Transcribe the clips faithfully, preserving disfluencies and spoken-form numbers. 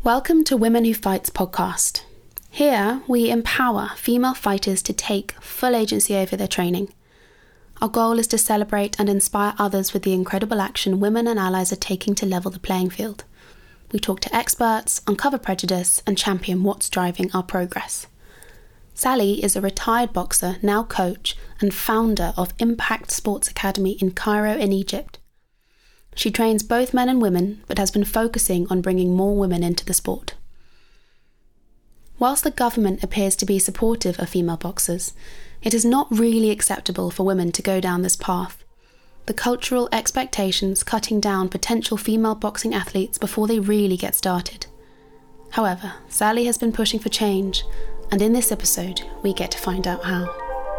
Welcome to Women Who Fights podcast. Here, we empower female fighters to take full agency over their training. Our goal is to celebrate and inspire others with the incredible action women and allies are taking to level the playing field. We talk to experts, uncover prejudice, and champion what's driving our progress. Sally is a retired boxer, now coach, and founder of Impact Sports Academy in Cairo in Egypt. She trains both men and women, but has been focusing on bringing more women into the sport. Whilst the government appears to be supportive of female boxers, it is not really acceptable for women to go down this path. The cultural expectations cutting down potential female boxing athletes before they really get started. However, Sally has been pushing for change, and in this episode, we get to find out how.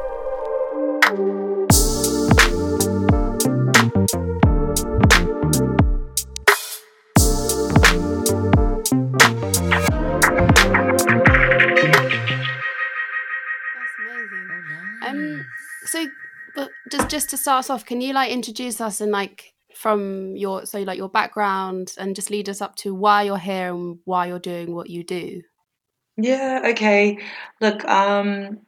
Um, so, but just just to start us off, can you like introduce us and like from your so like your background and just lead us up to why you're here and why you're doing what you do? Yeah, okay. Look, um,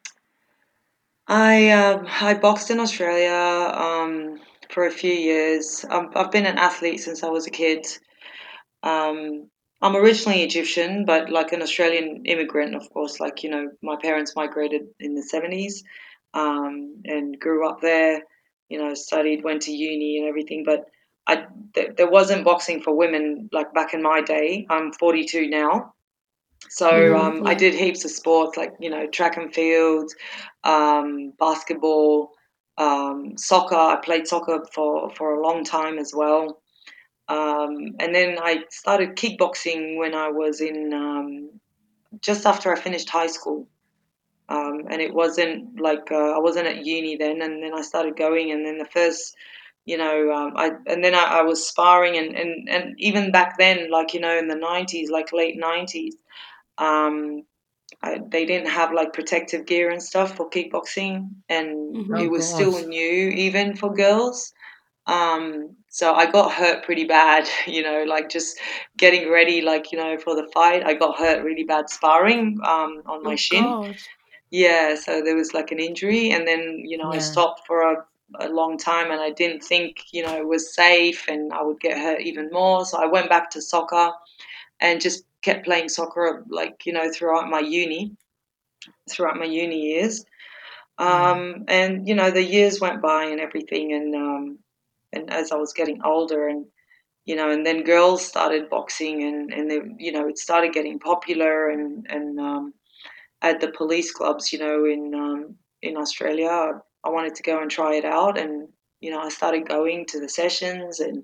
I uh, I boxed in Australia um, for a few years. Um, I've been an athlete since I was a kid. Um, I'm originally Egyptian, but like an Australian immigrant, of course. Like, you know, my parents migrated in the seventies um, and grew up there, you know, studied, went to uni and everything. But I, th- there wasn't boxing for women like back in my day. I'm forty-two now. So Mm-hmm. um, I Yeah. did heaps of sports like, you know, track and field, um, basketball, um, soccer. I played soccer for, for a long time as well. Um, and then I started kickboxing when I was in um, just after I finished high school. Um, and it wasn't like uh, I wasn't at uni then. And then I started going. And then the first, you know, um, I and then I, I was sparring. And, and, and even back then, like, you know, in the nineties, like late nineties, um, I, they didn't have like protective gear and stuff for kickboxing, and Mm-hmm. it Oh was God. still new even for girls. Um, so I got hurt pretty bad, you know, like just getting ready, like, you know, for the fight. I got hurt really bad sparring um, on my Oh shin. God. Yeah, so there was like an injury, and then, you know, I Yeah. stopped for a, a long time, and I didn't think, you know, it was safe, and I would get hurt even more. So I went back to soccer and just kept playing soccer, like, you know, throughout my uni, throughout my uni years. Yeah. Um, and, you know, the years went by and everything, and um, and as I was getting older, and you know, and then girls started boxing, and and they, you know, it started getting popular, and and um, at the police clubs, you know, in um, in Australia, I wanted to go and try it out, and you know, I started going to the sessions, and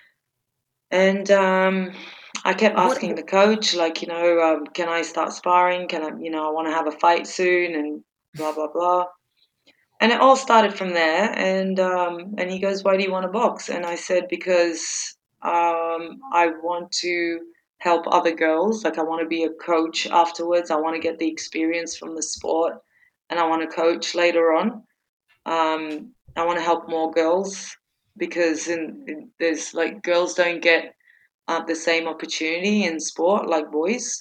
and um, I kept What? asking the coach, like, you know, um, can I start sparring? Can I, you know, I want to have a fight soon, and blah blah blah. And it all started from there. And um, and he goes, "Why do you want to box?" And I said, "Because um, I want to help other girls. Like I want to be a coach afterwards. I want to get the experience from the sport, and I want to coach later on. Um, I want to help more girls because in, in, there's like girls don't get uh, the same opportunity in sport like boys."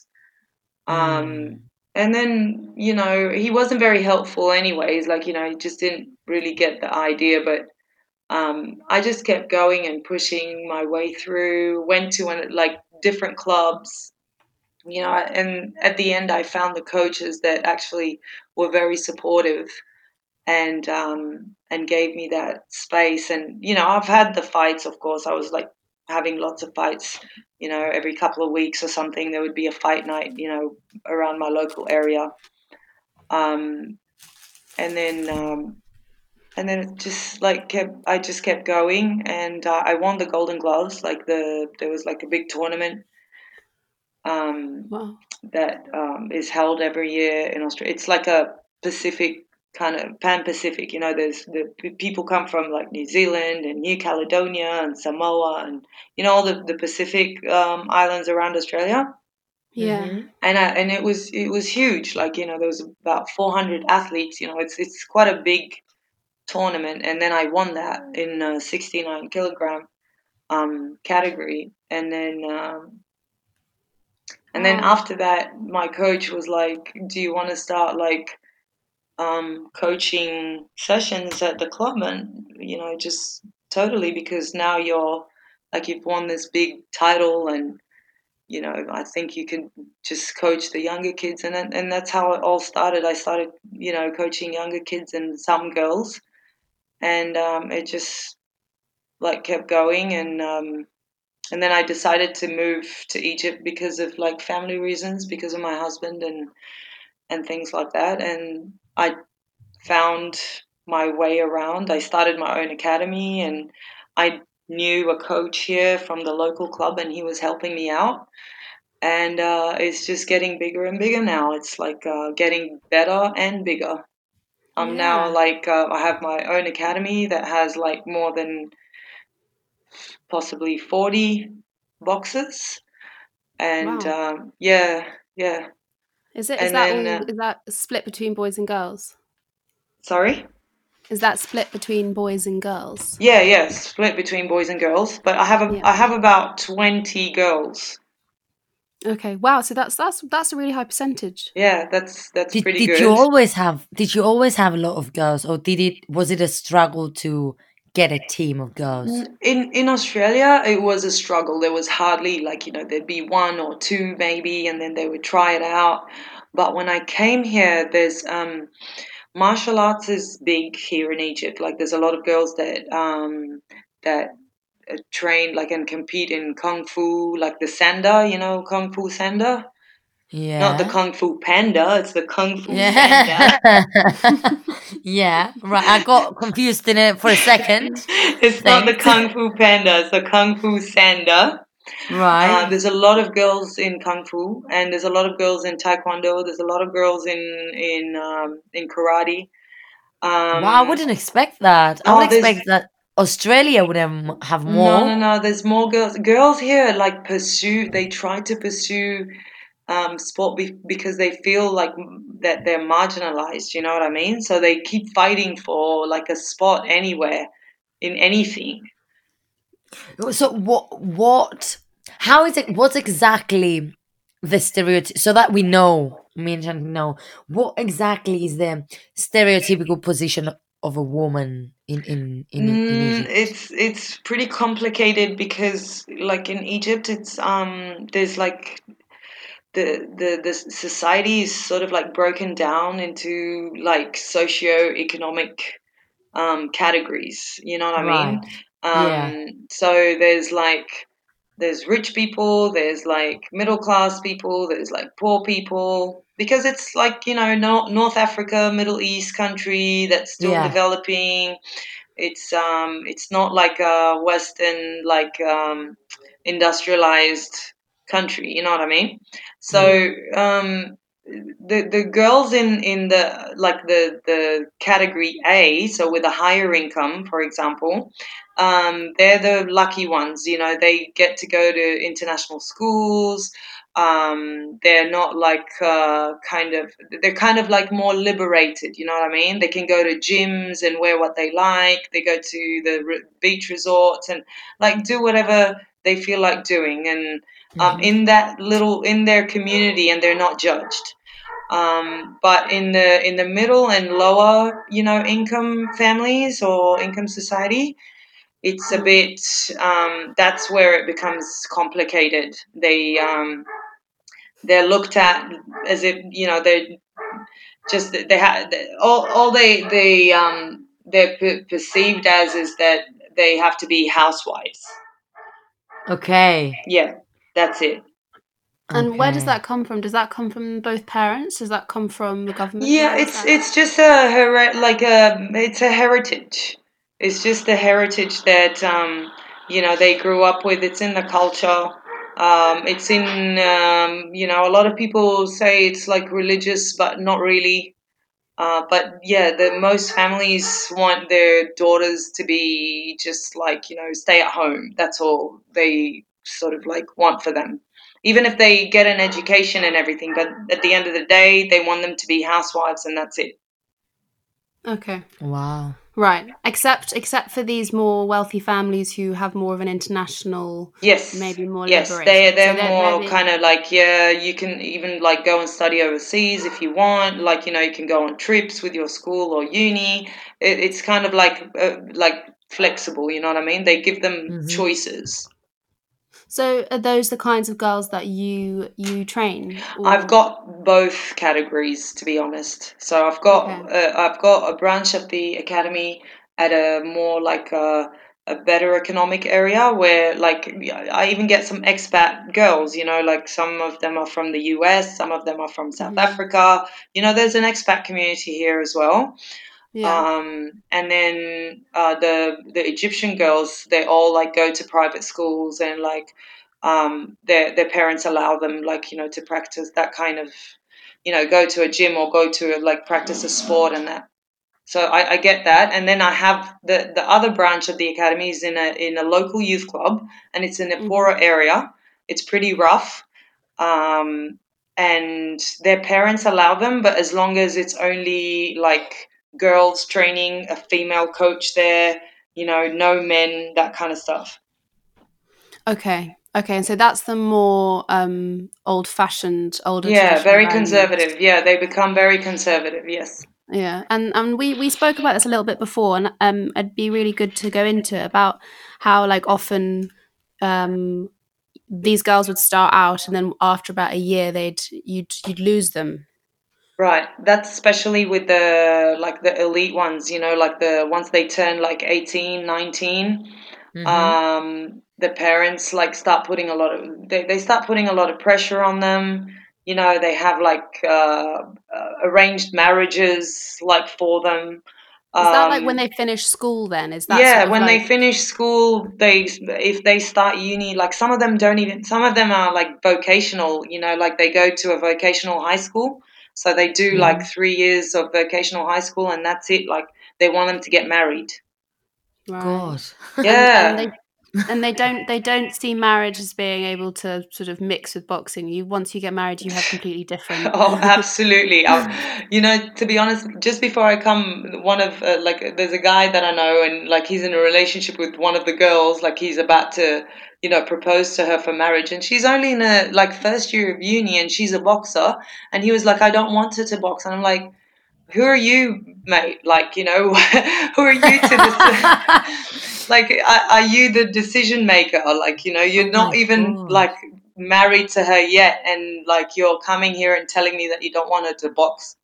Um, Mm. and then, you know, he wasn't very helpful anyways. Like, you know, he just didn't really get the idea. But um, I just kept going and pushing my way through, went to an, like different clubs, you know, and at the end I found the coaches that actually were very supportive and um, and gave me that space. And you know, I've had the fights. Of course, I was like having lots of fights. You know, every couple of weeks or something, there would be a fight night. You know, around my local area. Um, and then um, and then it just like kept. I just kept going, and uh, I won the Golden Gloves. Like the there was like a big tournament. Um, Wow. that um, is held every year in Australia. It's like a Pacific kind of Pan Pacific. You know, there's the people come from like New Zealand and New Caledonia and Samoa and you know all the the Pacific um, islands around Australia. Yeah. Mm-hmm. And I, and it was it was huge. Like you know, there was about four hundred athletes. You know, it's it's quite a big tournament. And then I won that in a sixty-nine kilogram um, category. And then um, and then Wow. after that, my coach was like, "Do you want to start like um, coaching sessions at the club?" And you know, just totally, because now you're like you've won this big title, and you know, I think you can just coach the younger kids, and then- and that's how it all started. I started, you know, coaching younger kids and some girls, and um, it just like kept going, and um, and then I decided to move to Egypt because of like family reasons, because of my husband and and things like that, and I found my way around. I started my own academy, and I knew a coach here from the local club, and he was helping me out. And uh, it's just getting bigger and bigger now. It's like uh, getting better and bigger. I'm now Yeah. like uh, I have my own academy that has like more than possibly forty boxes, and Wow. um, yeah, yeah. Is it is And that then all uh, is that split between boys and girls? sorry. Is that split between boys and girls? Yeah, yeah, split between boys and girls, but I have a, Yeah. I have about twenty girls. Okay. Wow. So that's that's that's a really high percentage. Yeah, that's that's Did pretty did you good. always have did you always have a lot of girls, or did it was it a struggle to get a team of girls? In in Australia, it was a struggle. There was hardly like, you know, there'd be one or two maybe, and then they would try it out. But when I came here, there's um, martial arts is big here in Egypt. Like there's a lot of girls that um, that uh, train like and compete in kung fu, like the sanda, you know, kung fu sanda. Not the Yeah. kung fu panda, it's the kung fu sanda. Yeah. Yeah. Right. I got confused in it for a second. It's not the Thanks. kung fu panda, it's the kung fu sanda. Uh, Right. there's a lot of girls in kung fu, and there's a lot of girls in taekwondo. There's a lot of girls in in um, in karate. Wow, I Um, wouldn't expect that. I would oh, there's expect that Australia would have, have no, no, more. no. There's more girls. Girls here like pursue. They try to pursue um, sport be- because they feel like that they're marginalized. You know what I mean? So they keep fighting for like a spot anywhere in anything. So what what how is it what's exactly the stereotype, so that we know, me and Shanti know, what exactly is the stereotypical position of a woman in in in, in Mm, Egypt? it's it's pretty complicated because like in Egypt it's um there's like the the the society is sort of like broken down into like socio-economic um categories, you know what I mean? Right. Yeah. Um so there's like there's rich people, there's like middle class people, there's like poor people, because it's like, you know, Nor- North Africa, Middle East country that's still Yeah. developing. It's um it's not like a Western like um industrialized country, you know what I mean? Yeah. So um the the girls in in the like the the category A, so with a higher income, for example, um, they're the lucky ones. You know, they get to go to international schools. Um, they're not like uh, kind of they're kind of like more liberated. You know what I mean? They can go to gyms and wear what they like. They go to the re- beach resorts and like do whatever they feel like doing, and um, Hmm. in that little in their community, and they're not judged. Um, but in the in the middle and lower, you know, income families or income society, it's a Mm. bit um, that's where it becomes complicated. They um, they're looked at as if, you know, they just they have all all they they um, they're per- perceived as is that they have to be housewives. Okay. Yeah, that's it. And where does Okay. that come from? Does that come from both parents? Does that come from the government? Yeah, Where is it's that? it's just a her like a it's a heritage. It's just a heritage that um, you know, they grew up with. It's in the culture. Um, it's in um, you know, a lot of people say it's like religious, but not really. Uh, but yeah, the most families want their daughters to be just like, you know, stay at home. That's all they sort of like want for them. Even if they get an education and everything, but at the end of the day, they want them to be housewives, and that's it. Okay. Wow. Right. Except except for these more wealthy families who have more of an international, Yes, maybe more yes, liberation. they So they're they're, they're more the, kind of like, yeah, you can even like go and study overseas if you want. Like, you know, you can go on trips with your school or uni. It, it's kind of like uh, like flexible. You know what I mean? They give them Mm-hmm. choices. so are those the kinds of girls that you you train? Or, I've got both categories, to be honest. So I've okay. got uh, I've got a branch of the academy at a more like a, a better economic area where like I even get some expat girls. You know, like some of them are from the U S, some of them are from South Mhm. Africa. You know, there's an expat community here as well. Yeah. Um, and then uh, the the Egyptian girls, they all like go to private schools and like um, their their parents allow them like you know to practice that kind of you know go to a gym or go to like practice a sport and that. So I, I get that, and then I have the the other branch of the academy is in a in a local youth club, and it's in a Mhm. poorer area. It's pretty rough, um, and their parents allow them, but as long as it's only like girls training, a female coach there, you know, no men, that kind of stuff. Okay. Okay. And so that's the more um, old-fashioned, older Yeah, traditional very values. conservative. Yeah, they become very conservative. Yes. Yeah, and and we we spoke about this a little bit before, and um, it'd be really good to go into it about how like often um these girls would start out, and then after about a year, they'd you'd you'd lose them. Right. That's especially with the like the elite ones, you know, like the once they turn like eighteen, nineteen, Mm-hmm. um, the parents like start putting a lot of they, they start putting a lot of pressure on them. You know, they have like uh, uh, arranged marriages like for them. Is that like when Um, they finish school? Then is that yeah, sort of when they like finish school, they if they start uni, like some of them don't even. Some of them are like vocational. You know, like they go to a vocational high school, so they do like Mm-hmm. three years of vocational high school, and that's it. Like they want them to get married. right? God. And and they Yeah. and they don't they don't see marriage as being able to sort of mix with boxing. You once you get married, you have completely different. Oh, absolutely. I, you know, to be honest, just before I come, one of uh, like, there's a guy that I know, and like he's in a relationship with one of the girls. Like he's about to, you know, propose to her for marriage, and she's only in a like first year of uni, and she's a boxer. And he was like, I don't want her to box, and I'm like, who are you, mate? Like, you know, who are you to this? Like, are, are you the decision maker? Like, you know, Oh you're my not even God. like married to her yet, and like you're coming here and telling me that you don't want her to box.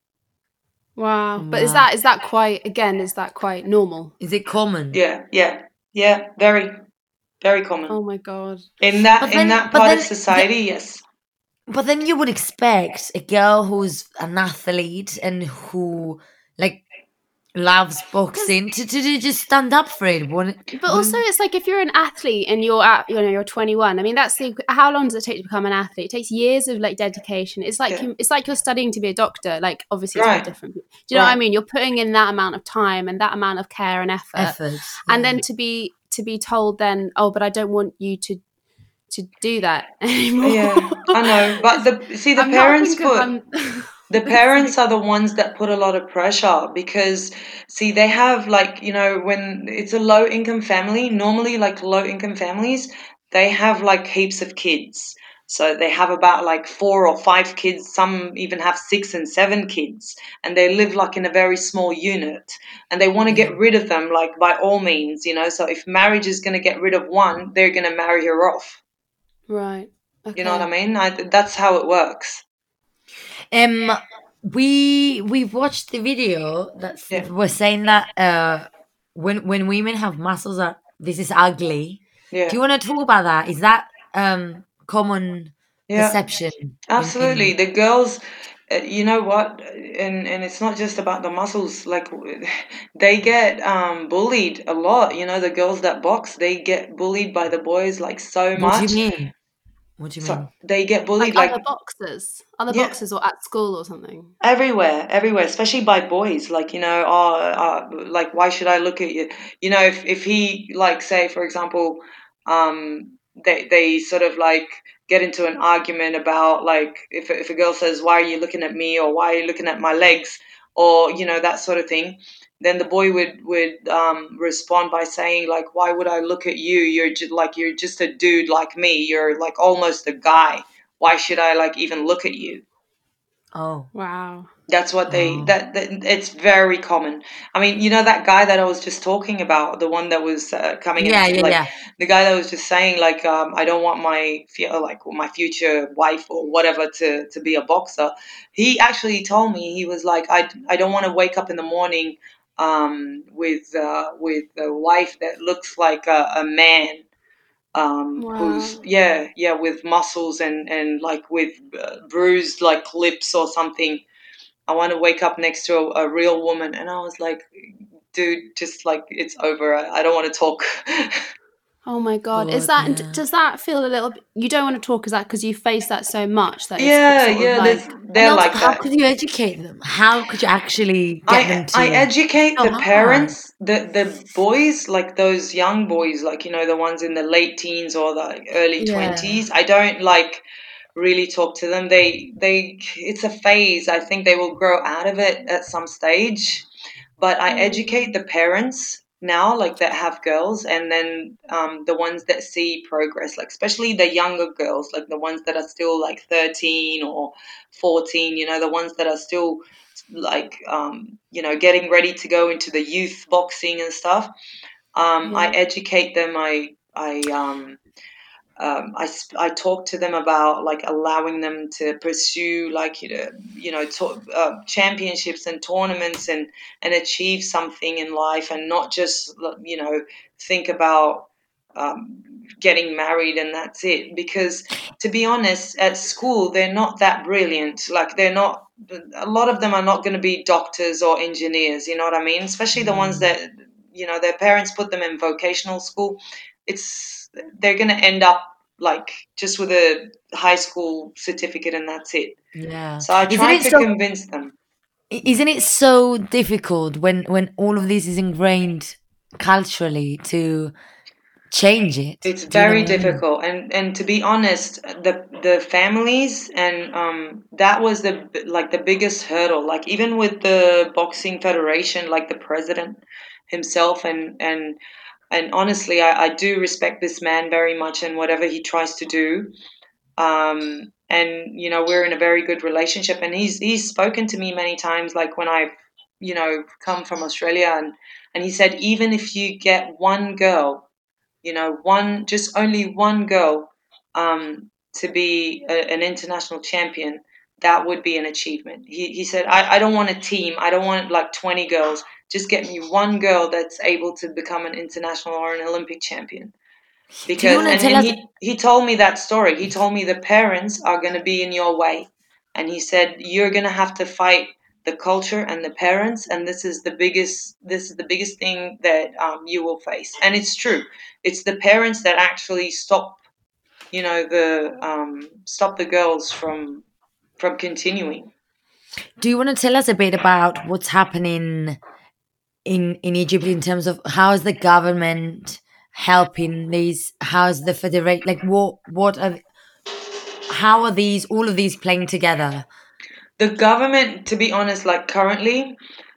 Wow, but is Wow. that is that quite again? Is that quite normal? Is it common? Yeah, yeah, yeah. Very, very Oh common my god. in that But in then, that but part of then, yeah, society. Yes. but then you would expect a girl who's an athlete and who like loves Because boxing to, to, to just stand up for it. Wouldn't, but also wouldn't it's like if you're an athlete and you're at you know you're twenty-one. I mean that's the how long does it take to become an athlete? It takes years of like dedication. It's like Yeah. you, it's like you're studying to be a doctor. Like obviously it's very Right. different. Do you know what I Right. mean? You're putting in that amount of time and that amount of care and effort, effort? and Yeah. then to be to be told then oh but I don't want you to to do that anymore. Yeah, I know. But the see the I'm not parents thinking put I'm. the It's parents like are the ones that put a lot of pressure because see they have like you know when it's a low income family normally like low income families they have like heaps of kids so they have about like four or five kids some even have six and seven kids and they live like in a very small unit and they want to Yeah. get rid of them like by all means you know so if marriage is going to get rid of one they're going to marry her off right. you know what I Okay. mean I, that's how it works. Um, we we watched the video that Yeah, was saying that uh, when when women have muscles, are this is ugly. Do yeah, you want to talk about that? Is that um common yeah. perception in Absolutely. in? The girls, uh, you know what? And and it's not just about the muscles. Like they get um, bullied a lot. You know, the girls that box, they get bullied by the boys like so What do you much. mean? What do you So mean? they get Like bullied other like boxers, other yeah, boxers, or at school or something. everywhere, everywhere, especially by boys. Like you know, oh, uh, like why should I look at you? You know, if if he like say for example, um, they they sort of like get into an argument about like if if a girl says why are you looking at me or why are you looking at my legs? or you know, that sort of thing, then the boy would would um, respond by saying like, why would I look at you? You're just like, you're just a dude like me. You're like almost a guy. Why should I like even look at you? Oh, Wow. That's what they oh, that, that it's very common. I mean, you know that guy that I was just talking about, the one that was uh, coming and yeah, yeah, like yeah. the guy that was just saying like, um, I don't want my fu- uh, like my future wife or whatever to to be a boxer. He actually told me, he was like, I I don't want to wake up in the morning um, with uh, with a wife that looks like a, a man, um, who's Wow. yeah yeah with muscles and and like with uh, bruised like lips or something. I want to wake up next to a, a real woman. And I was like, dude, just like, it's over. I, I don't want to talk. Oh my God. Is God, that, d- yeah. does that feel a little bit, you don't want to talk, is that because you face that so much that it's co- Yeah, sort of yeah, there's, like, And they're also, like how that. could you educate them? How could you actually get I them I to? educate So the hard. parents, the the boys, like those young boys, like you know the ones in the late teens or the like, early Yeah. twenties. I don't like really talk to them. They they it's a phase. I think they will grow out of it at some stage. But I educate mm, the parents now, like that have girls, and then um, the ones that see progress, like especially the younger girls, like the ones that are still like thirteen or fourteen. You know, the ones that are still like um, you know, getting ready to go into the youth boxing and stuff. um, I yeah. educate them. I i um, I, s- I talk to them about like allowing them to pursue like you know you know to, uh, championships and tournaments and and achieve something in life, and not just you know think about um, getting married and that's it. Because to be honest, at school they're not that brilliant. Like they're not. A lot of them are not going to be doctors or engineers. You know what I mean? Especially the ones Mm, that you know their parents put them in vocational school. It's they're going to end up like just with a high school certificate and that's it. yeah. So I Isn't try it to so? convince them. i- Isn't it so difficult when when all of this is ingrained culturally to change it? It's Do you know very what I mean? difficult, and and to be honest, the the families and um that was the like the biggest hurdle. Like even with the boxing federation, like the president himself, and and and honestly, I, I do respect this man very much and whatever he tries to do. Um, and you know we're in a very good relationship, and he's he's spoken to me many times, like when I've you know come from Australia, and and he said even if you get one girl, you know one just only one girl um, to be a, an international champion, that would be an achievement. He, he said I, I don't want a team, I don't want like twenty girls, just get me one girl that's able to become an international or an Olympic champion. Do you Because want to and, tell and us? he he told me that story. He told me the parents are going to be in your way, and he said you're going to have to fight the culture and the parents, and this is the biggest this is the biggest thing that um, you will face. And it's true. It's the parents that actually stop you know the um, stop the girls from from continuing. Do you want to tell us a bit about what's happening in in Egypt in terms of how is the government helping these? How is the federation? Like what what are how are these all of these playing together? The government, to be honest, like currently,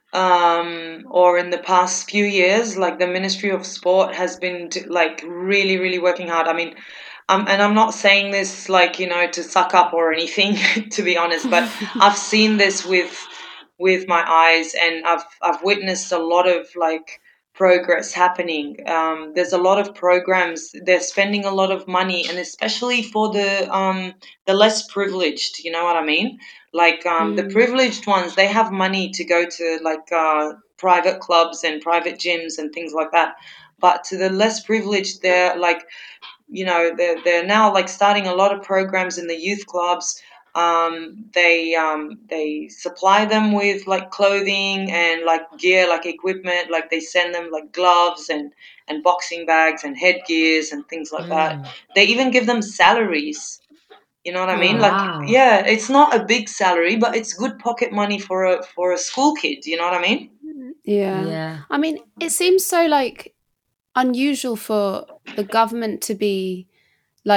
um, or in the past few years, like the Ministry of Sport has been t- like really, really working hard. I mean, um, and I'm not saying this like you know to suck up or anything, to be honest, but I've seen this with with my eyes, and I've I've witnessed a lot of like progress happening. Um, there's a lot of programs. They're spending a lot of money, and especially for the um, the less privileged. You know what I mean? Like um, the mm, privileged ones, they have money to go to like uh, private clubs and private gyms and things like that. But to the less privileged, they're like you know they're, they're now like starting a lot of programs in the youth clubs. Um, they um, they supply them with like clothing and like gear, like equipment, like they send them like gloves and and boxing bags and headgears and things like that. Mm. They even give them salaries. You know what I Oh mean? wow. Like, wow. yeah, it's not a big salary, but it's good pocket money for a for a school kid. You know what I mean? Yeah. Yeah. I mean, it seems so like unusual for the government to be like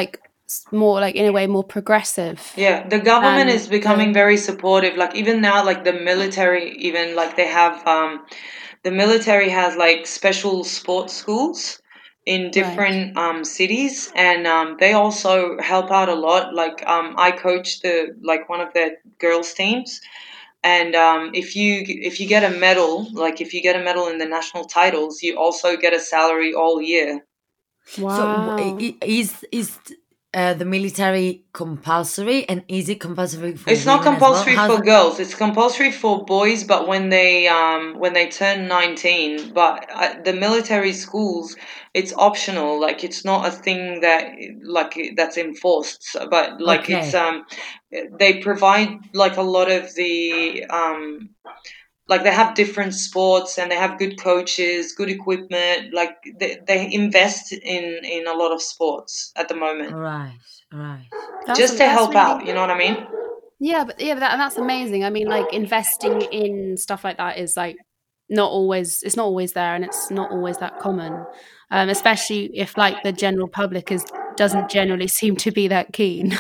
s- more like in a way more progressive. Yeah, the government And is becoming very supportive. Like even now, like the military, even like they have um, the military has like special sports schools in right. different um, cities, and um, they also help out a lot. Like um, I coach the like one of the girls teams, and um, if you if you get a medal, like if you get a medal in the national titles, you also get a salary all year. So Wow. w- i- i- is is uh, the military compulsory, and is it compulsory for It's not women as well? compulsory How's for that? girls. It's compulsory for boys, but when they um when they turn nineteen. But at the military schools, it's optional. Like it's not a thing that like that's enforced. So- But like it's Okay, um they provide like a lot of the um like they have different sports and they have good coaches, good equipment. Like they they invest in in a lot of sports at the moment right, right. That's just to that's help out. really You know what I mean? yeah, but yeah, but that, and that's amazing. I mean, like investing in stuff like that is like not always it's not always there, and it's not always that common, um, especially if like the general public is doesn't generally seem to be that keen,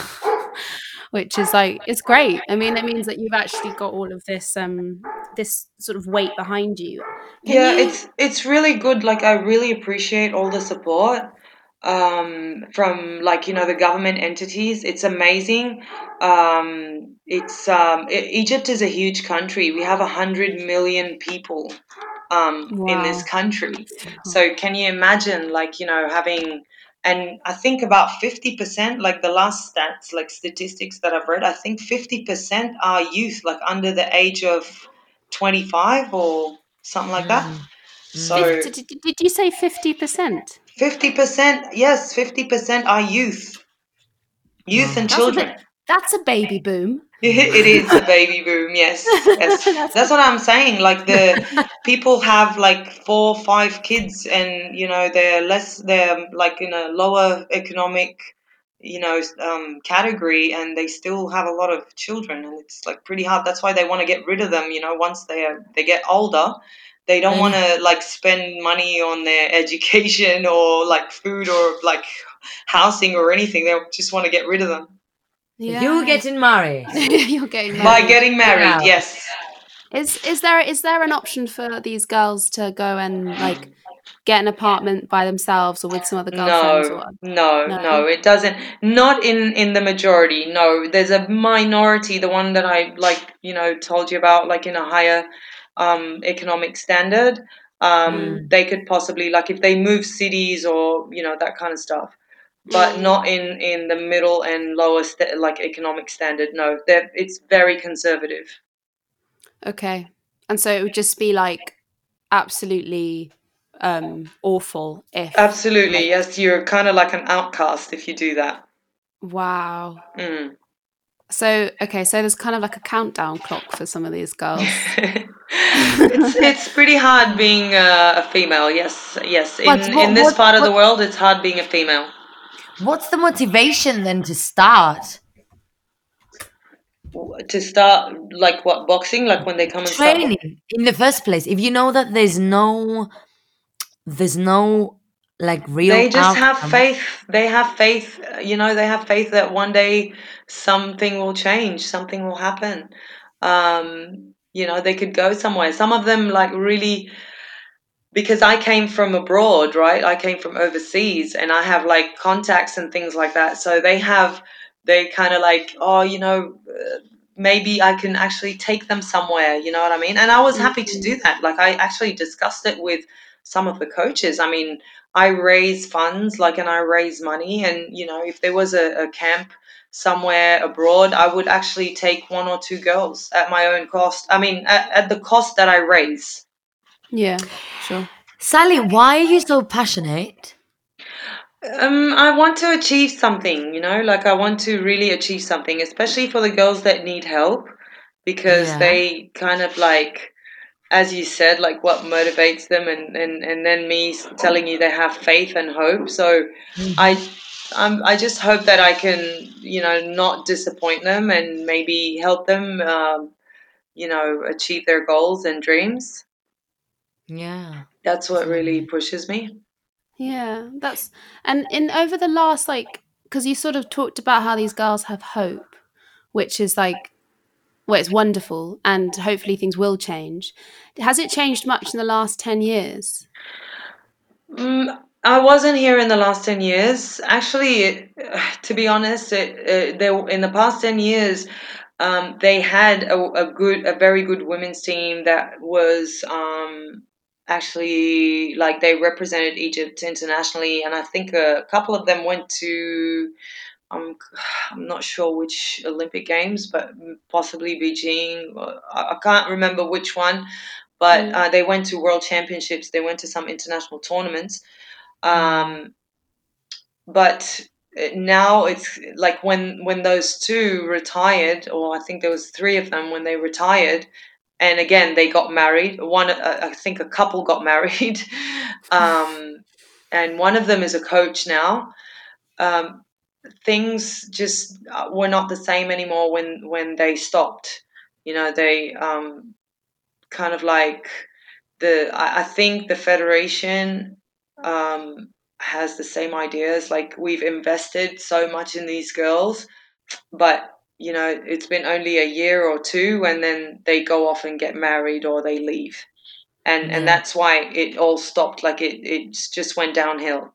which is like it's great. I mean, it means that you've actually got all of this um this sort of weight behind you. Can Yeah, you? it's it's really good. Like I really appreciate all the support um, from like you know the government entities. It's amazing. Um, it's um, E- Egypt is a huge country. We have a hundred million people um, in this Wow. country. So- So can you imagine like you know having and I think about fifty percent like the last stats like statistics that I've read, I think fifty percent are youth like under the age of twenty-five or something like that. Mm, mm. So fifty, did, did you say fifty percent? fifty percent, yes, fifty percent are youth, youth Wow. and That's a bit. children. That's a baby boom. It is a baby boom, yes, yes. That's That's what I'm saying. Like the people have like four, five kids, and you know they're less, they're like in a lower economic, you know, um, category, and they still have a lot of children, and it's like pretty hard. That's why they want to get rid of them. You know, once they are, they get older, they don't I want know. to like spend money on their education or like food or like housing or anything. They just want to get rid of them. You yeah. getting married? You're getting By married. getting married, Now, yes. Is is there is there an option for these girls to go and like get an apartment by themselves or with some other girlfriends No, or no, no? no, it doesn't. Not in in the majority. No, there's a minority, the one that I like, you know, told you about, like in a higher um, economic standard. Um, mm, they could possibly like if they move cities or you know that kind of stuff, but Mm, not in in the middle and lower st- like economic standard. No, that it's very conservative. okay. And so it would just be like absolutely um awful if Absolutely, like yes. You're kind of like an outcast if you do that. wow. Mm. So okay, so there's kind of like a countdown clock for some of these girls. it's it's pretty hard being a, a female. Yes, yes. but In in what this what part of the what world, it's hard being a female. what's the motivation then to start To start like what boxing, like when they come and start. bo- training in the first place? If you know that there's no there's no like real They just have outcome. faith. They have faith. uh, You know, they have faith that one day something will change, something will happen. Um, you know, they could go somewhere. Some of them like really because I came from abroad, right? I came from overseas and I have like contacts and things like that. So they have, they kind of like, oh, you know, uh, maybe I can actually take them somewhere, you know what I mean? And I was happy to Mm, do that. Like I actually discussed it with some of the coaches. I mean, I raise funds, like, and I raise money. And, you know, if there was a, a camp somewhere abroad, I would actually take one or two girls at my own cost. I mean, at, at the cost that I raise. yeah, sure. Sally, why are you so passionate? Um, I want to achieve something, you know, like I want to really achieve something, especially for the girls that need help, because Yeah. they kind of like, as you said, like what motivates them, and and and then me s- telling you they have faith and hope. So, Mhm. I, I'm, I just hope that I can, you know, not disappoint them and maybe help them, um, you know, achieve their goals and dreams. Yeah. That's what really Definitely. pushes me. Yeah, that's and in over the last like because you sort of talked about how these girls have hope, which is like, well, it's wonderful, and hopefully things will change. Has it changed much in the last ten years? Mm, I wasn't here in the last ten years. Actually, it, to be honest, it, uh, there in the past ten years, um, they had a, a good, a very good women's team that was um, actually like they represented Egypt internationally, and I think a couple of them went to. Um, I'm not sure which Olympic Games, but possibly Beijing. I, I can't remember which one, but Mm. uh, they went to World Championships. They went to some international tournaments. Um, but now it's like when when those two retired, or I think there was three of them when they retired, and again they got married. One, uh, I think, a couple got married, um, and one of them is a coach now. Um, things just uh, were not the same anymore when when they stopped. You know, they um, kind of like the I, I think the federation um, has the same ideas. Like we've invested so much in these girls, but you know it's been only a year or two, and then they go off and get married or they leave, and and Yeah. that's why it all stopped. Like it it just went downhill.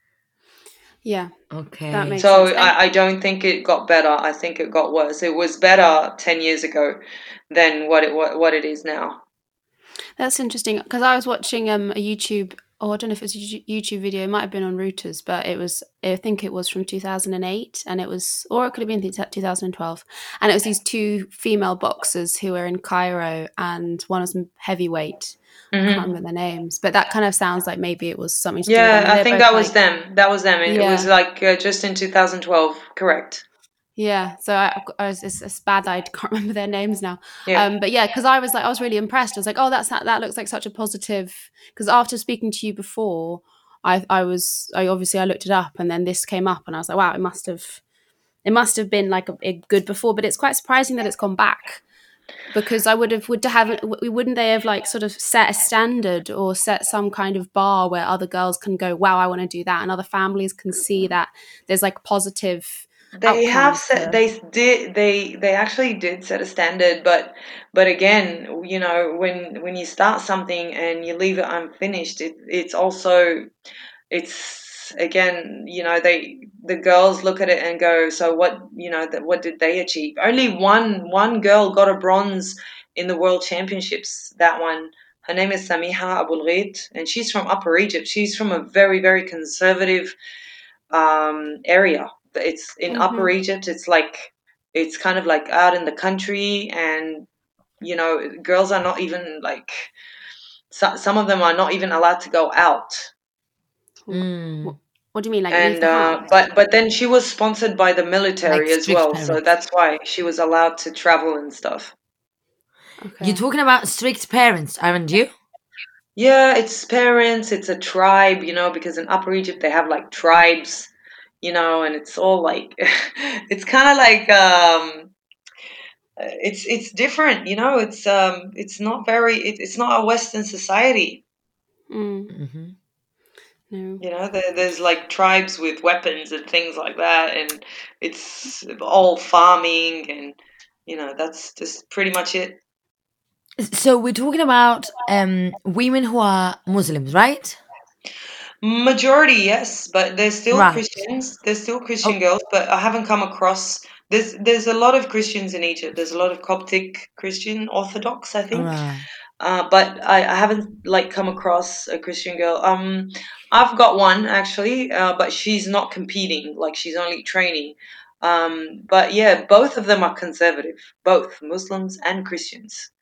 Yeah, that Okay. makes So sense. And I, I don't think it got better. I think it got worse. It was better ten years ago than what it what, what it is now. that's interesting because I was watching um, a YouTube, or I don't know if it was a Yo- YouTube video. It might have been on Reuters, but it was. I think it was from two thousand eight, and it was, or it could have been two thousand twelve, and it was these two female boxers who were in Cairo, and one was heavyweight. I can't Hmm. remember their names, but that kind of sounds like maybe it was something to do with them, Yeah, and I they're think both that was like, them. That was them. It, it was yeah. like uh, just in two thousand twelve. Correct. Yeah, so I, I was, it's, it's bad that I can't remember their names now. Yeah. Um, but yeah, because I was like, I was really impressed. I was like, oh, that's that, that looks like such a positive. Because after speaking to you before, I, I was, I obviously I looked it up, and then this came up, and I was like, wow, it must have, it must have been like a, a good before. But it's quite surprising that it's gone back, because I would have, would have, wouldn't they have like sort of set a standard or set some kind of bar where other girls can go, wow, I want to do that, and other families can see that there's like positive They have outcomes set. to. They did. They they actually did set a standard, but but again, you know, when when you start something and you leave it unfinished, it, it's also it's again, you know, they the girls look at it and go, so what, you know, that what did they achieve? Only one one girl got a bronze in the World Championships. That one, her name is Samiha Abul Ghait, and she's from Upper Egypt. She's from a very very conservative um, area. It's in Upper Mhm. Egypt. It's like it's kind of like out in the country, and you know, girls are not even like so, some of them are not even allowed to go out. What, Mm. what do you mean, like leave And the uh, house? but but then she was sponsored by the Like military as strict well, so parents. that's why she was allowed to travel and stuff. You're Okay. talking about strict parents, aren't you? Yeah, it's parents, it's a tribe, you know, because in Upper Egypt they have like tribes, you know, and it's all like it's kind of like um uh, it's it's different, you know. It's um it's not very it, it's not a Western society, Mm, Hmm. no. you know. There, there's like tribes with weapons and things like that, and it's all farming, and you know that's just pretty much it. So we're talking about um, women who are Muslims, right? Majority, yes, but there's still Right. Christians. There's still Oh, Christian girls, but I haven't come across. There's there's a lot of Christians in Egypt. There's a lot of Coptic Christian Orthodox, I think. right. Uh, but I, I haven't like come across a Christian girl. Um, I've got one actually, uh, but she's not competing. Like she's only training. Um, but yeah, both of them are conservative, both Muslims and Christians.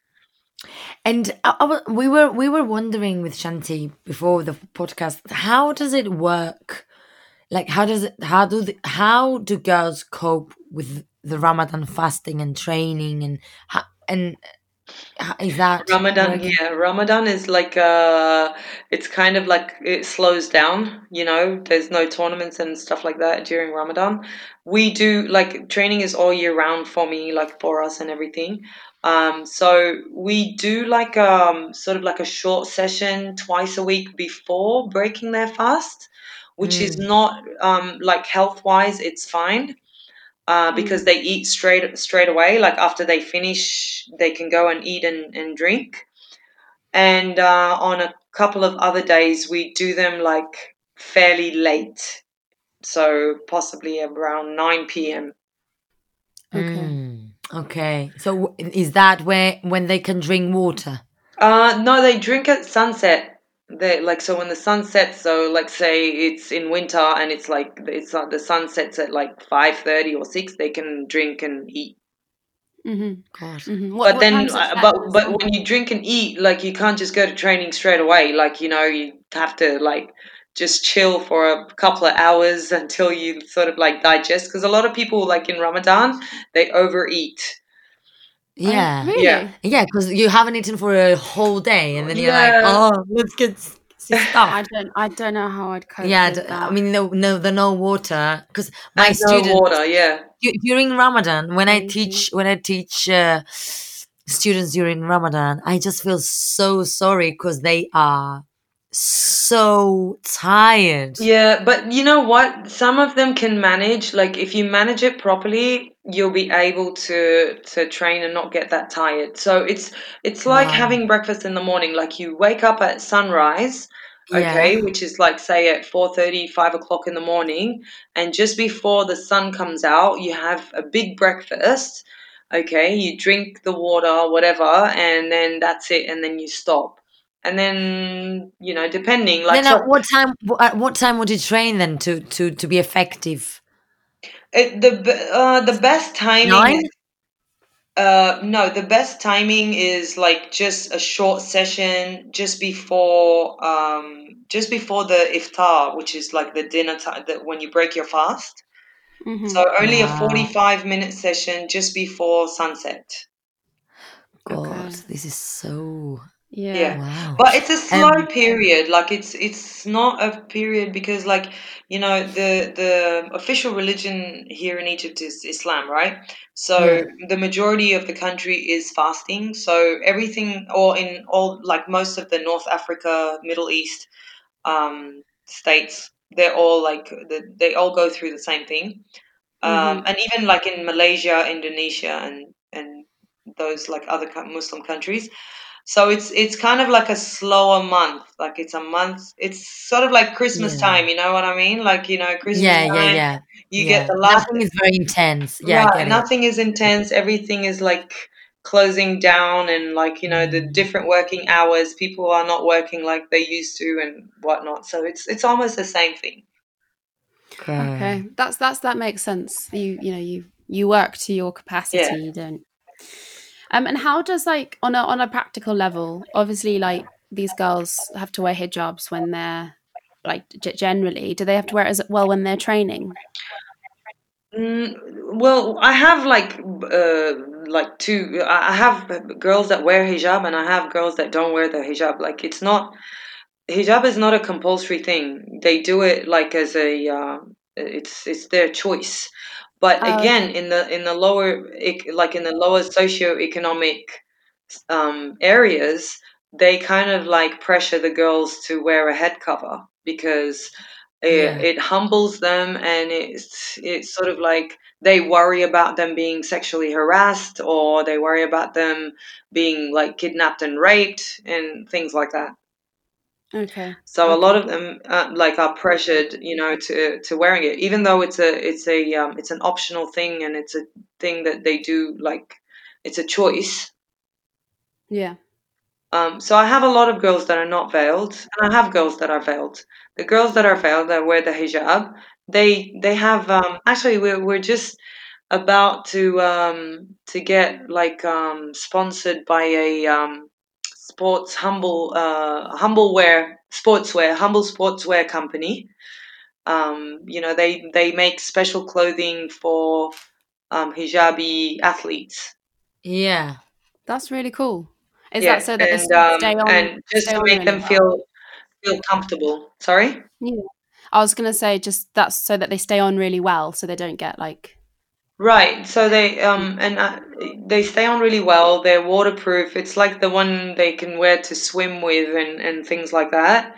And I, I wa- we were we were wondering with Shanti before the podcast, how does it work? Like, how does it? How do the, how do girls cope with the Ramadan fasting and training and how, and how, is that Ramadan, working? yeah, Ramadan is like uh it's kind of like it slows down, you know, there's no tournaments and stuff like that during Ramadan. We do like training is all year round for me, like for us and everything. Um, so we do like um sort of like a short session twice a week before breaking their fast, which is Mm. not um, like health wise, it's fine. Uh, because Mm. they eat straight straight away. Like after they finish, they can go and eat and, and drink. And uh, on a couple of other days, we do them like fairly late, so possibly around nine p m. Okay. Mm. Okay. So w- is that where when they can drink water? Uh, no, they drink at sunset. They like so when the sun sets. So like say it's in winter and it's like it's uh, the sun sets at like five thirty or six. They can drink and eat. Mhm. God. Mhm. What But what then, time's it uh, set? but but when you drink and eat, like you can't just go to training straight away. Like you know, you have to like just chill for a couple of hours until you sort of like digest. Because a lot of people, like in Ramadan, they overeat. Oh, Yeah. Yeah, really? Yeah, because you haven't eaten for a whole day, and then you're like, yeah. oh, let's get s- s- I stuffed. don't I don't know how I'd cope Yeah, d- with I that. mean, no, no, the no water. Because my And no students water. Yeah. du- during Ramadan, when I Crazy. teach, when I teach uh, students during Ramadan, I just feel so sorry because they are so tired. Yeah, but you know what? Some of them can manage. Like if you manage it properly, you'll be able to to train and not get that tired. So it's it's like Wow. having breakfast in the morning. Like you wake up at sunrise, Yeah. okay, which is like say at four thirty, five o'clock in the morning, and just before the sun comes out, you have a big breakfast. Okay, you drink the water, whatever, and then that's it, and then you stop. And then, you know, depending, like Then so at what time? wh- At what time would you train then to to to be effective? It, the be- uh, the best timing Nine. is uh no the best timing is like just a short session just before um just before the iftar, which is like the dinner time that when you break your fast. So Mhm. only a Wow. forty-five minute session just before sunset. God, Okay. this is so Yeah. Yeah, wow. but it's a slow Um. period. Like it's it's not a period because like you know the the official religion here in Egypt is Islam, right? So Yeah. the majority of the country is fasting. So everything, or in all like most of the North Africa, Middle East um, states, they're all like the, they all go through the same thing. Um, Mhm. and even like in Malaysia, Indonesia, and and those like other co- Muslim countries, so it's it's kind of like a slower month. Like it's a month. It's sort of like Christmas Yeah. time. You know what I mean? Like you know, Christmas Yeah. Yeah. time. Yeah. You get Yeah. the last. Nothing is very intense. Yeah, I Right. get it. Nothing is intense. Everything is like closing down, and like you know the Mm. different working hours. People are not working like they used to, and whatnot. So it's it's almost the same thing. Okay. Okay. That's that's that makes sense. You you know you you work to your Yeah. capacity. You don't. Um. And how does like on a on a practical level? Obviously, like these girls have to wear hijabs when they're like g- generally. Do they have to wear it as well when they're training? Mm, well, I have like uh like two. I I have girls that wear hijab, and I have girls that don't wear the hijab. Like it's not hijab is not a compulsory thing. They do it like as a uh, it's it's their choice. But Oh, again, okay. in the in the lower ec- like in the lower socioeconomic um, areas, they kind of like pressure the girls to wear a head cover because it, Yeah. it humbles them, and it's it's sort of like they worry about them being sexually harassed, or they worry about them being like kidnapped and raped and things like that. Okay. So a lot Okay. of them uh, like are pressured, you know, to to wearing it, even though it's a it's a um, it's an optional thing, and it's a thing that they do like it's a choice. Yeah. Um, so I have a lot of girls that are not veiled, and I have girls that are veiled. The girls that are Okay. veiled that wear the hijab, they they have um, actually we're we're just about to um, to get like um, sponsored by a um, sports humble uh, humble wear sportswear humble sportswear company. Um, you know they they make special clothing for um, hijabi athletes. Yeah. That's really cool. Is that Yeah, so that they and s- stay um, on and just stay to on make really them well? feel feel comfortable. Sorry. Yeah. I was gonna say just that's so that they stay on really well, so they don't get like. Right. So they um and uh, they stay on really well. They're waterproof. It's like the one they can wear to swim with and and things like that.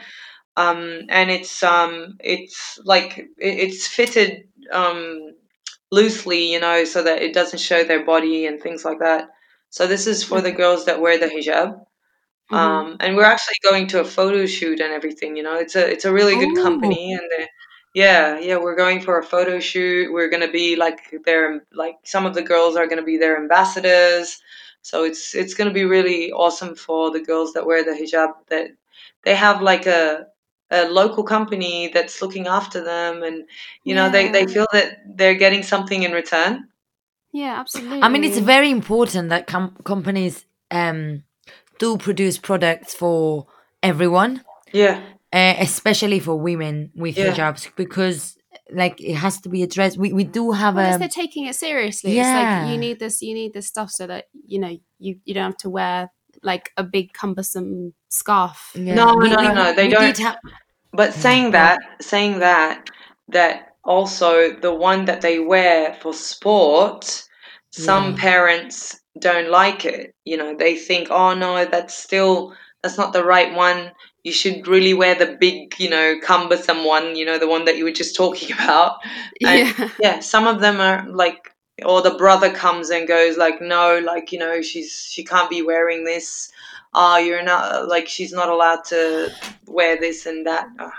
um, and it's um, it's like it, it's fitted um, loosely, you know, so that it doesn't show their body and things like that. So this is for the Okay. girls that wear the hijab. Mm-hmm. Um, and we're actually going to a photo shoot and everything. You know, it's a it's a really good Oh, company, and they yeah, yeah, we're going for a photo shoot. We're gonna be like their like some of the girls are gonna be their ambassadors. So it's it's gonna be really awesome for the girls that wear the hijab. That they have like a a local company that's looking after them, and you know they they Yeah. feel that they're getting something in return. Yeah, I mean, it's absolutely. very important that com- companies um do produce products for everyone, Yeah, uh, especially for women with yeah. hijabs, because like it has to be addressed. We we do have Well, it's a they're taking it seriously. It's like you yeah need this, you need this stuff so that you know you you don't have to wear like a big cumbersome scarf. yeah No, we no, we no, no. They we did don't. have But yeah saying go that, saying that, that also the one that they wear for sport, some yeah. parents don't like it. You know, they think, oh no, that's still, that's not the right one. You should really wear the big, you know, cumbersome one, you know, the one that you were just talking about. And Yeah. yeah, some of them are like, or the brother comes and goes like, no, like, you know, she's, she can't be wearing this. Oh, you're not, like, she's not allowed to wear this and that. Oh,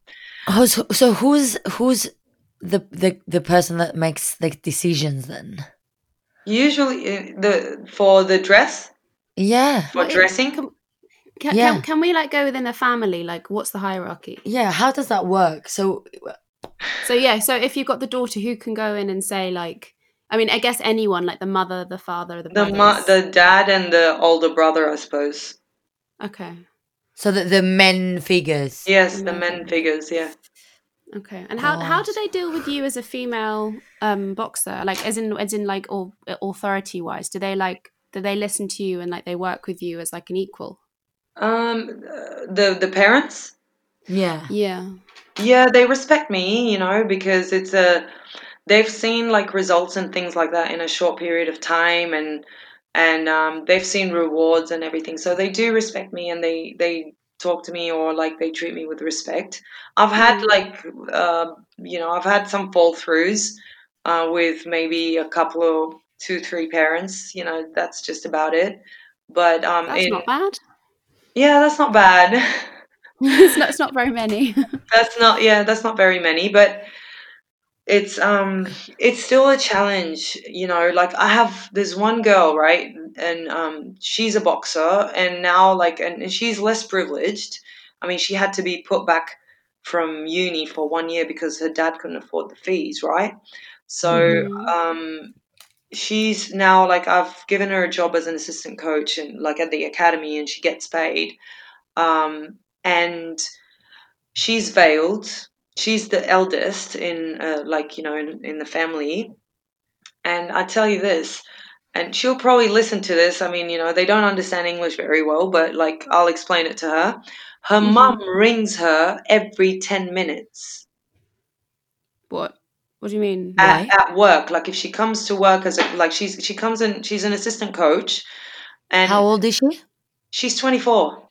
Oh, so, so who's who's the the the person that makes the decisions then? usually, uh, the for the dress Yeah, for What it dressing, can, can can yeah, can we like go within a family? Like, what's the hierarchy? yeah. How does that work? So So yeah, so if you've got the daughter, who can go in and say like, I mean, I guess anyone, like the mother, the father, the the mo- brothers. the dad and the older brother, I suppose. Okay, so the the men figures. the Yes, the men men figures. figures. Yeah. Okay, and how how do God. they deal with you as a female um boxer? Like, as in as in like all authority wise, do they like do they listen to you and like they work with you as like an equal? Um, uh, the the parents. Yeah. Yeah. Yeah, they respect me, you know, because it's a they've seen like results and things like that in a short period of time, and and um, they've seen rewards and everything, so they do respect me, and they they talk to me, or like they treat me with respect. I've had Mm. like uh, you know I've had some fall throughs uh, with maybe a couple of two three parents, you know, that's just about it. But um That's in not bad. yeah, that's not bad. it's not. It's not very many. That's not yeah that's not very many, but it's um it's still a challenge, you know, like I have this one girl, right? And um she's a boxer, and now like and, and she's less privileged. I mean, she had to be put back from uni for one year because her dad couldn't afford the fees, right? So hmm um she's now like I've given her a job as an assistant coach and like at the academy, and she gets paid. Um and she's veiled. She's the eldest in, uh, like, you know, in, in the family. And I tell you this, and she'll probably listen to this. I mean, you know, they don't understand English very well, but like, I'll explain it to her. Her mum hmm rings her every ten minutes What? What do you mean? at, Why? at work. Like, if she comes to work as a, like, she's, she comes in, she's an assistant coach, How and old is she? she's twenty-four.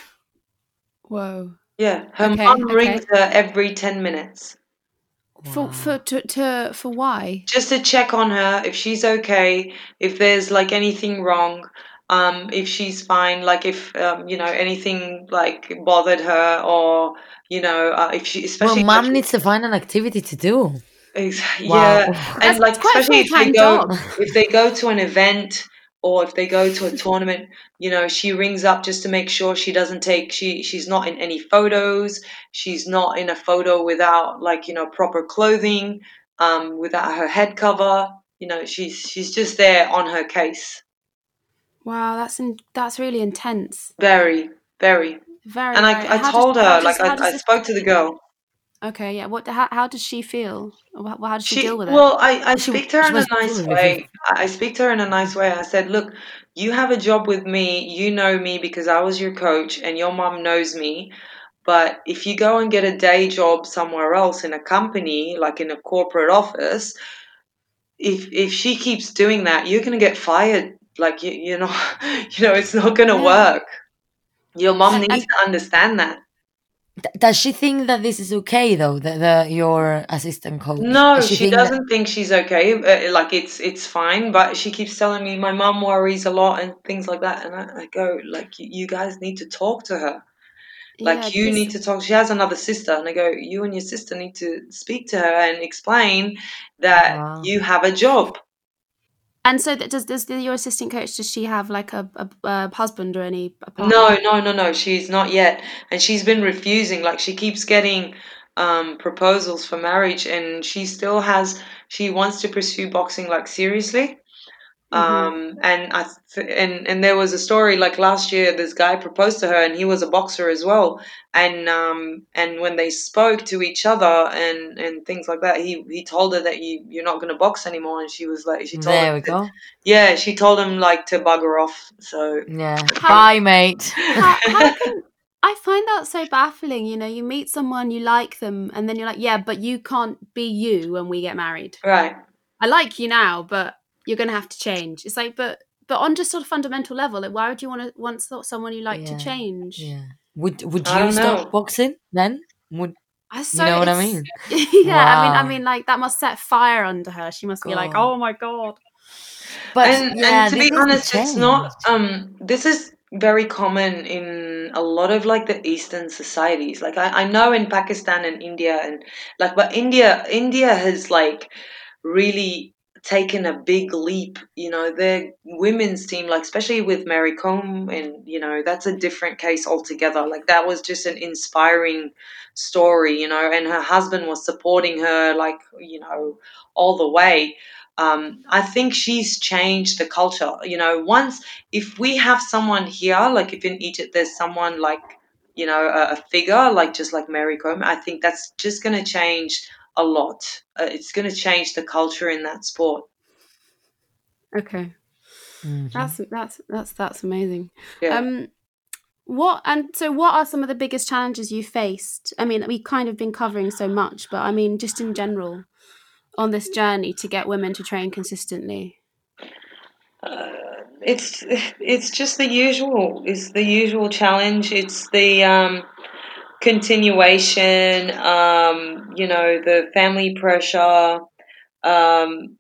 Whoa. Yeah. Her Okay. mum rings Okay. her every ten minutes. For for Wow. to, to for why? Just to check on her, if she's okay, if there's like anything wrong, um, if she's fine, like if um, you know, anything like bothered her, or you know, uh, if she, Well, especially like, mom needs to find an activity to do. ex- Wow. yeah, But and that's like quite a especially full if they time go, job. if they go to an event, or if they go to a tournament, you know, she rings up just to make sure she doesn't take, she she's not in any photos, she's not in a photo without like, you know, proper clothing, um, without her head cover. You know, she's she's just there on her case. Wow, that's in, that's really intense. Very, very. Very And I very. I And how does told how her, does like how I, does I this? spoke to the girl. Okay, yeah. What? How, how does she feel? How, how does she deal She, with it? well, I, I she speak to her she in a was nice probably way. I I speak to her in a nice way. I said, look, you have a job with me. You know me because I was your coach, and your mom knows me. But if you go and get a day job somewhere else in a company, like in a corporate office, if if she keeps doing that, you're gonna get fired. Like you, you know, you know, it's not gonna Yeah. work. Your mom And needs and to understand that. D- does she think that this is okay though? The, the your assistant coach. No, Does she she think that? doesn't think she's okay. Uh, like it's it's fine, but she keeps telling me my mum worries a lot and things like that. And I, I go like, you, you guys need to talk to her. Yeah, Like you this need to talk. She has another sister, and I go, you and your sister need to speak to her and explain that Wow. you have a job. and so that does does the, your assistant coach, does she have like a, a, a husband or any a partner? No, no, no, no. She's not yet, and she's been refusing. Like she keeps getting um, proposals for marriage, and she still has. She wants to pursue boxing like seriously. Um, and I th- and and there was a story like last year. This guy proposed to her, and he was a boxer as well. And um, and when they spoke to each other and and things like that, he he told her that you you're not going to box anymore. And she was like, she told There him, we to, go. yeah, she told him like to bugger off. So Yeah. How- Bye, mate. how, how can I find that so baffling? You know, you meet someone, you like them, and then you're like, yeah, but you can't be you when we get married. right. I like you now, but you're going to have to change. It's like, but but on just sort of fundamental level, like, why would you want to want so- someone you like Yeah, to change? Yeah. Would Would I you don't stop know. boxing then? Would I so you know what I it's- mean? yeah, I mean, I Wow. mean, like that must set fire under her. She must be like, God. oh my god. But and yeah, and to this be needs to honest, it's not. change. Um, this is very common in a lot of like the Eastern societies. Like I, I know in Pakistan and India and like, but India, India has like really taken a big leap. You know, their women's team, like especially with Mary Kom, and you know that's a different case altogether. Like that was just an inspiring story. You know, and her husband was supporting her, like you know, all the way. Um, I think she's changed the culture. You know, once if we have someone here, like if in Egypt there's someone like, you know, a, a figure like just like Mary Kom, I think that's just going to change a lot. Uh, it's going to change the culture in that sport. Okay, Mhm. that's that's that's that's amazing. Yeah. Um, what and so what are some of the biggest challenges you faced? I mean, we've kind of been covering so much, but I mean, just in general, on this journey to get women to train consistently. Uh, it's it's just the usual. It's the usual challenge. It's the um, continuation. Um, you know, the family pressure. Um,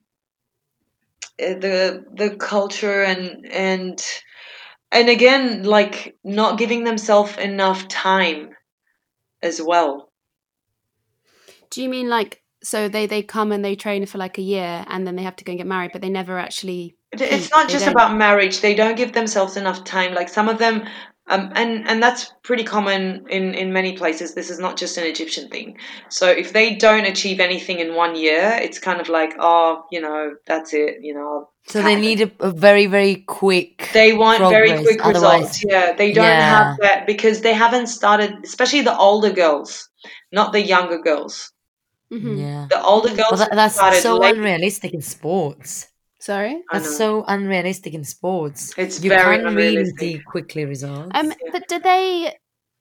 the the culture and and and again, like not giving themselves enough time as well. Do you mean like so they they come and they train for like a year and then they have to go and get married, but they never actually It's peak? not They just don't. about marriage. They don't give themselves enough time. Like some of them, um, and and that's pretty common in in many places. This is not just an Egyptian thing. So if they don't achieve anything in one year, it's kind of like, oh, you know, that's it. You know. So they need a, a very very quick They want very progress. quick Otherwise, results. Yeah, they don't have yeah, that because they haven't started, especially the older girls, not the younger girls. Mm-hmm. yeah. The older Mhm. But girls that, have that's started so late. unrealistic in sports. Sorry. I That's know. so unrealistic in sports. It's You very can really unrealistic. see quickly results. Um, Yeah. but do they?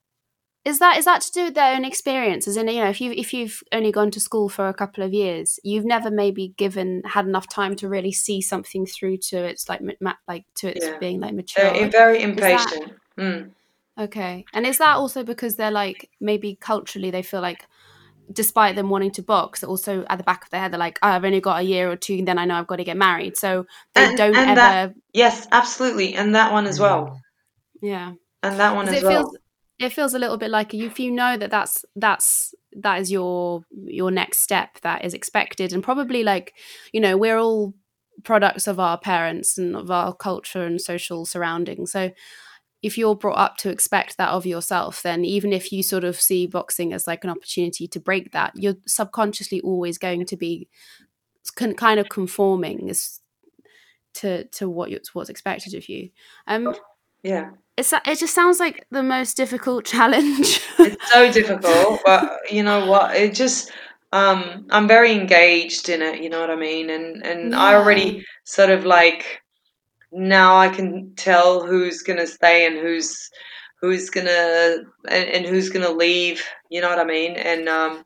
Is that is that to do with their own experiences? And you know, if you if you've only gone to school for a couple of years, you've never maybe given had enough time to really see something through to its like ma- like to its Yeah. being like They're matured. very Is that impatient. Mm. okay? And is that also because they're like maybe culturally they feel like, despite them wanting to box, also at the back of their head they're like, oh, I've only got a year or two, then I know I've got to get married, so they And don't and ever. that yes, absolutely, and that one as well, Mm. Yeah, and that one because as it feels well. it feels a little bit like if you know that that's that's that is your your next step that is expected, and probably like, you know, we're all products of our parents and of our culture and social surroundings, so if you're brought up to expect that of yourself, then even if you sort of see boxing as like an opportunity to break that, you're subconsciously always going to be con- kind of conforming as to to what you, what's expected of you. Um, Yeah, it's it just sounds like the most difficult challenge. it's so difficult, but you know what? It just um, I'm very engaged in it. You know what I mean? And and I Yeah. already sort of like now I can tell who's gonna stay and who's who's gonna and, and who's gonna leave. You know what I mean? And um,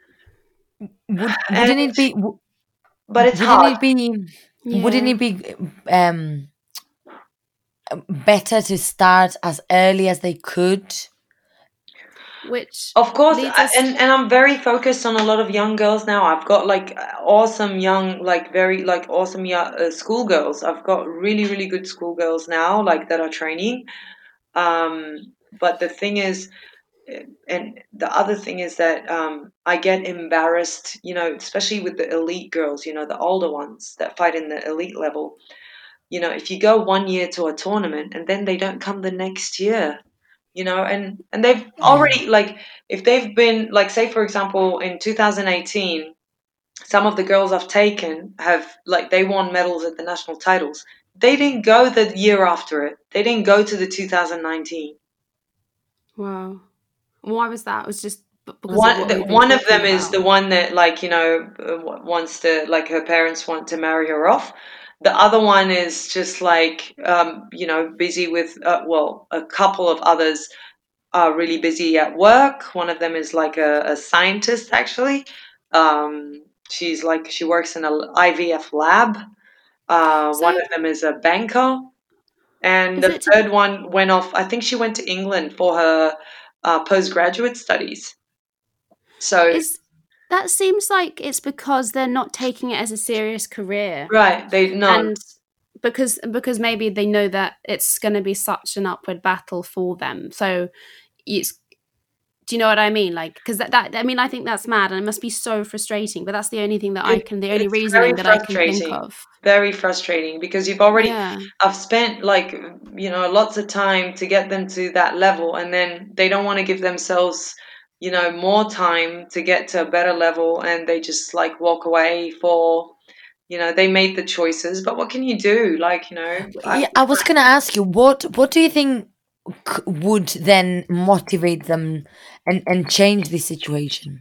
Would and wouldn't it be w- but it's wouldn't hard. it be wouldn't Yeah. it be um better to start as early as they could? which Of course, leads I- us. and and I'm very focused on a lot of young girls now. I've got like awesome young, like very like awesome young uh, schoolgirls. I've got really really good schoolgirls now, like that are training. Um, but the thing is, uh, and the other thing is that um, I get embarrassed, you know, especially with the elite girls, you know, the older ones that fight in the elite level. You know, if you go one year to a tournament and then they don't come the next year, you know, and and they've Yeah. already like if they've been like say for example in two thousand eighteen, some of the girls I've taken have like they won medals at the national titles. They didn't go the year after it. They didn't go to the two thousand nineteen. Wow. Why was that? It was just b- because of One what the, we've been one of talking them is about. the one that like you know uh, wa- wants to like her parents want to marry her off. The other one is just like um, you know busy with uh, well a couple of others are really busy at work. One of them is like a, a scientist actually. Um, she's like she works in a I V F lab. Uh, one So of them is a banker, and is the it to third one went off. I think she went to England for her uh, postgraduate studies. So is that seems like it's because they're not taking it as a serious career, right, they no. and because because maybe they know that it's going to be such an upward battle for them. So it's do you know what I mean? Like because that, that I mean I think that's mad and it must be so frustrating. But that's the only thing that I It, can the only it's very reasoning that I can think frustrating. of. Very frustrating because you've already Yeah. I've spent like you know lots of time to get them to that level and then they don't want to give themselves you know more time to get to a better level and they just like walk away for you know they made the choices but what can you do like you know I, Yeah, I was gonna ask you what what do you think c- would then motivate them and and change the situation?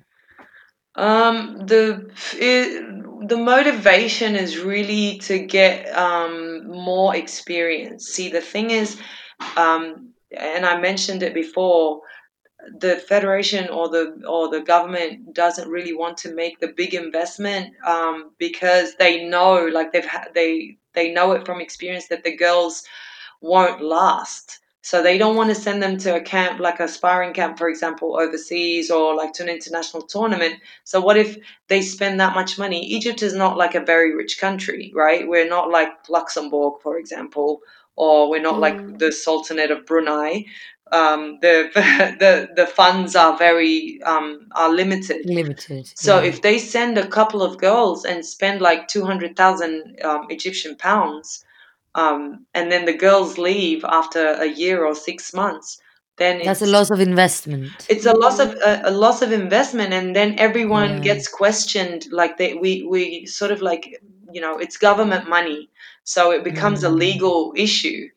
Um, the it, the motivation is really to get um, more experience. See, the thing is, um, and I mentioned it before, the federation or the or the government doesn't really want to make the big investment um, because they know, like they've ha- they they know it from experience that the girls won't last. So they don't want to send them to a camp like a sparring camp, for example, overseas or like to an international tournament. So what if they spend that much money? Egypt is not like a very rich country, right? We're not like Luxembourg, for example, or we're not like Mm. the Sultanate of Brunei. Um, the the the funds are very um, are limited. Limited, So yeah. if they send a couple of girls and spend like two hundred thousand um, Egyptian pounds um, and then the girls leave after a year or six months, then That's a it's loss of investment. it's a loss of Mm. a, a loss of investment, and then everyone Yeah. gets questioned. Like they, we we sort of like you know it's government money, so it becomes a Mm. legal issue.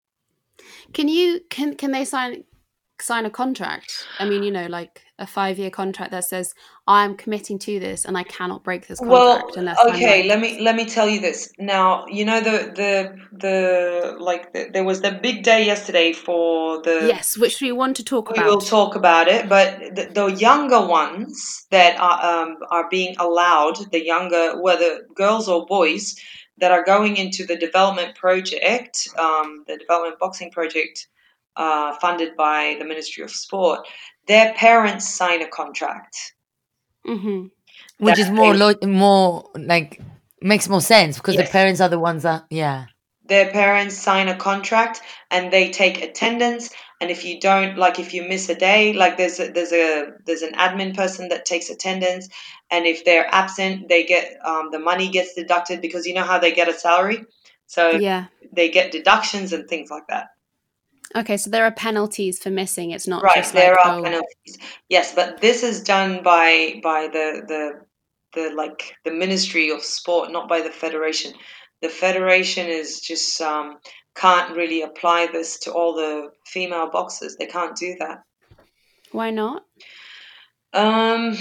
Can you can can they sign sign a contract? I mean, you know, like a five year contract that says I'm committing to this and I cannot break this Well, contract unless I'm okay, like let me let me tell you this. Now, you know the the the like the, there was the big day yesterday for the yes, which we want to talk we will about. talk about it, but the, the younger ones that are um, are being allowed, the younger, whether girls or boys, that are going into the development project, um, the development boxing project, uh, funded by the Ministry of Sport, their parents sign a contract Hmm. that Which is more they, lo- more like makes more sense because the yes, parents are the ones that yeah. their parents sign a contract and they take attendance, and if you don't like if you miss a day like there's a, there's a there's an admin person that takes attendance, and if they're absent they get um, the money gets deducted because you know how they get a salary, so Yeah. they get deductions and things like that. Okay, so there are penalties for missing. It's not Right, just there like, are oh, penalties, yes, but this is done by by the the the like the Ministry of Sport, not by the federation. The federation is just um, can't really apply this to all the female boxers. They can't do that. why not? Um,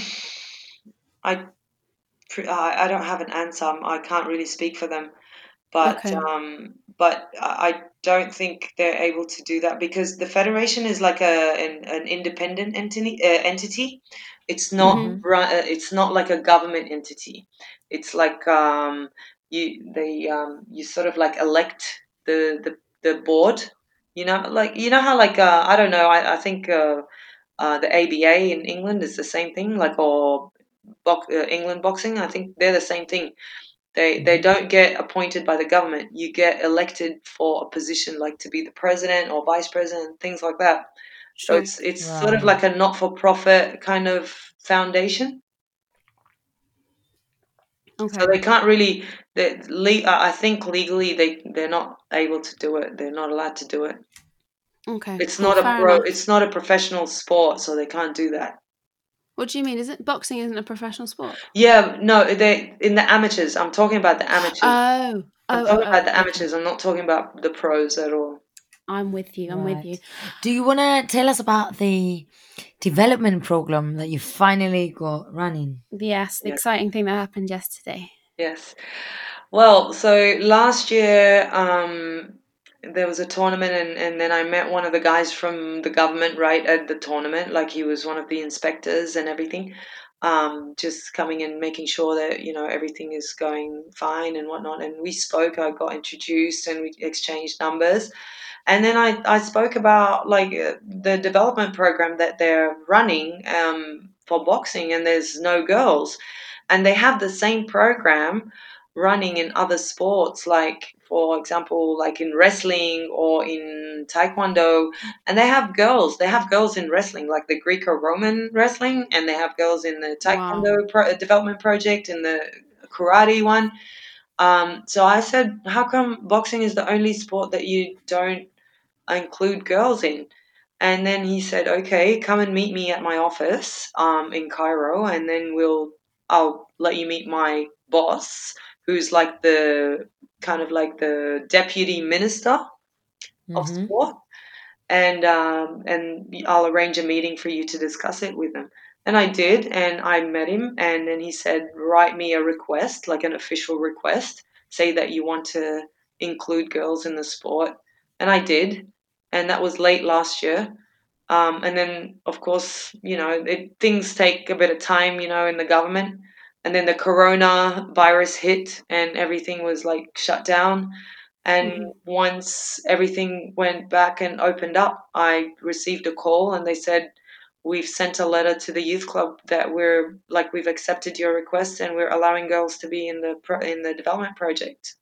I pre- I I don't have an answer. I'm- I can't really speak for them, but Okay. um, but I I don't think they're able to do that because the federation is like a an, an independent entity. Uh, entity. It's not Hmm. Mhm. run. Uh, it's not like a government entity. It's like um, you they um, you sort of like elect the the the board. You know, like you know how like uh, I don't know. I I think. Uh, uh, the A B A in England is the same thing, like or box, uh, England boxing. I think they're the same thing. They they don't get appointed by the government. You get elected for a position like to be the president or vice president, things like that. So Sure. it's it's sort of Right. like a not for profit kind of foundation. Okay. So they can't really. They, le- I think legally they they're not able to do it. They're not allowed to do it. Okay. It's Cool. not a Fair pro. enough. It's not a professional sport, so they can't do that. What do you mean? Is it boxing isn't a professional sport? Yeah, no, they in the amateurs. I'm talking about the amateurs. Oh. I'm Oh, talking oh, about the oh, okay. amateurs. I'm not talking about the pros at all. I'm with you. I'm with you. Right. Do you want to tell us about the development program that you finally got running? Yes, the Yeah. exciting thing that happened yesterday. Yes. Well, so last year um, there was a tournament, and, and then I met one of the guys from the government right at the tournament. Like he was one of the inspectors and everything, um, just coming and making sure that you know everything is going fine and whatnot. And we spoke. I got introduced, and we exchanged numbers. And then I, I spoke about like uh, the development program that they're running um, for boxing, and there's no girls, and they have the same program running in other sports, like for example, like in wrestling or in taekwondo, and they have girls. They have girls in wrestling, like the Greco-Roman wrestling, and they have girls in the Wow. taekwondo pro- development project and the karate one. Um, so I said, how come boxing is the only sport that you don't include girls in? And then he said, okay, come and meet me at my office um, in Cairo, and then we'll I'll let you meet my boss, who's like the kind of like the deputy minister of Mm-hmm. sport, and um, and I'll arrange a meeting for you to discuss it with him. And I did, and I met him, and then he said, write me a request, like an official request, say that you want to include girls in the sport, and I did, and that was late last year. Um, and then, of course, you know, it, things take a bit of time, you know, in the government. And then the corona virus hit, and everything was like shut down. And Mhm. once everything went back and opened up, I received a call, and they said, we've sent a letter to the youth club that we're like we've accepted your request, and we're allowing girls to be in the pro- in the development project.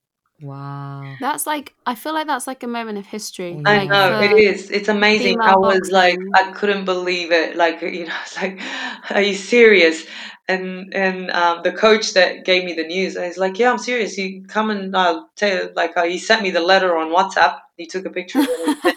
Wow. That's like, I feel like that's like a moment of history. I Like Yeah. know it for is. It's amazing. I female was like, boxing. I couldn't believe it. Like, you know, it's like, are you serious? And and um, the coach that gave me the news, and he's like, yeah, I'm serious. You come and I'll tell you. Like, uh, he sent me the letter on WhatsApp. He took a picture of it,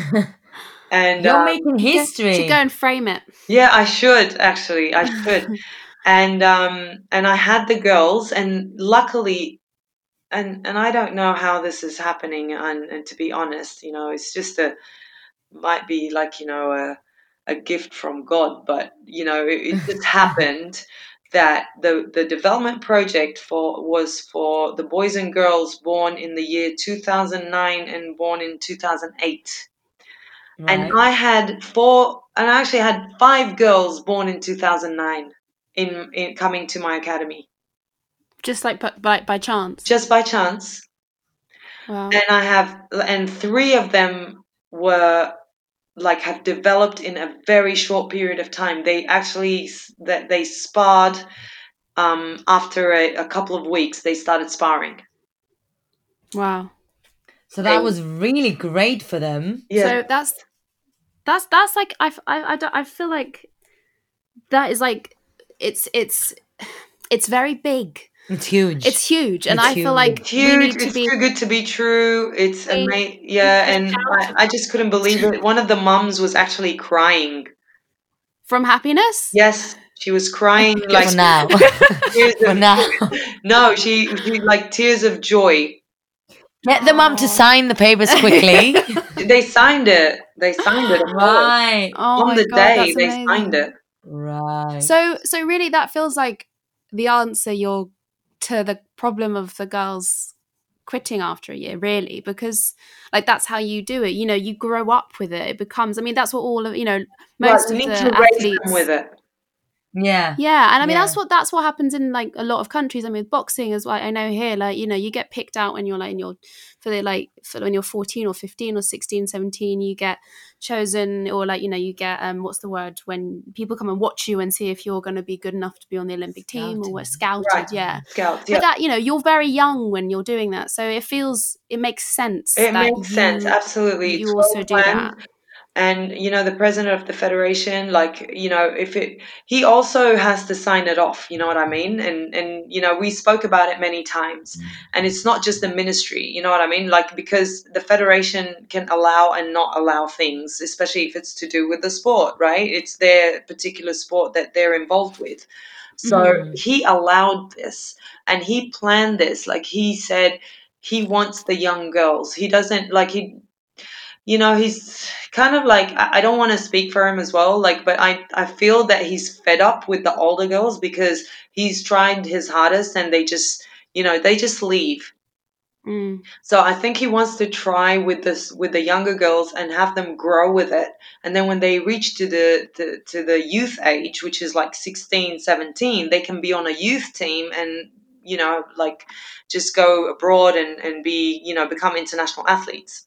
and You're um, making You go, should go history. and frame it. yeah, I should actually. I should. And um, and I had the girls, and luckily, and and I don't know how this is happening. And, and to be honest, you know, it's just a might be like you know a, a gift from God, but you know it, it just happened that the the development project for was for the boys and girls born in the year two thousand nine and born in two thousand eight, and Right. I had four, and I actually had five girls born in two thousand nine in, in coming to my academy Just like by, by, by chance. just by chance. Wow. And I have and three of them were like have developed in a very short period of time. They actually that they sparred um, after a, a couple of weeks. They started sparring. Wow. So They, that was really great for them. yeah, So that's that's that's like I, I, I, don't, I feel like that is like it's it's it's very big. It's huge. It's huge, and It's I feel huge. like it's we huge. need to It's be too good to be true. It's we amazing. need Yeah, to and shout I, I just couldn't believe it. One of the mums was actually crying. from happiness. Yes, she was crying Good. like For now. tears For of, now. no, she, she like tears of joy. Get the mum to Oh. sign the papers quickly. They signed it. They signed it, of course. Right. Oh On my the god, day, that's they signed amazing. it. Right. So so really that feels like the answer you're to the problem of the girls quitting after a year, really, because like that's how you do it. You know, you grow up with it. It becomes I mean, that's what all of you know, Well, most you of need the to raise them athletes with it. Yeah. Yeah, and I mean Yeah. that's what that's what happens in like a lot of countries. I mean, with boxing as well. I know here, like you know, you get picked out when you're like in your for the like for when you're fourteen or fifteen or sixteen, seventeen. You get chosen, or like you know, you get um, what's the word when people come and watch you and see if you're going to be good enough to be on the Olympic team or we're scouted. Right. Yeah, Scouts, yeah. but that you know, you're very young when you're doing that, so it feels it makes sense. It that makes you, sense, absolutely. You It's also well do planned. that. And you know, the president of the federation, like you know, if it, he also has to sign it off. You know what I mean? And and you know, we spoke about it many times. And it's not just the ministry. You know what I mean? Like because the federation can allow and not allow things, especially if it's to do with the sport, right? It's their particular sport that they're involved with. So Mhm. he allowed this, and he planned this. Like he said, he wants the young girls. He doesn't like he you know, he's kind of like I I don't want to speak for him as well, like, but I I feel that he's fed up with the older girls because he's tried his hardest and they just, you know, they just leave. Mm. So I think he wants to try with this with the younger girls and have them grow with it. And then when they reach to the to, to the youth age, which is like sixteen, seventeen, they can be on a youth team and, you know, like just go abroad and, and be, you know, become international athletes.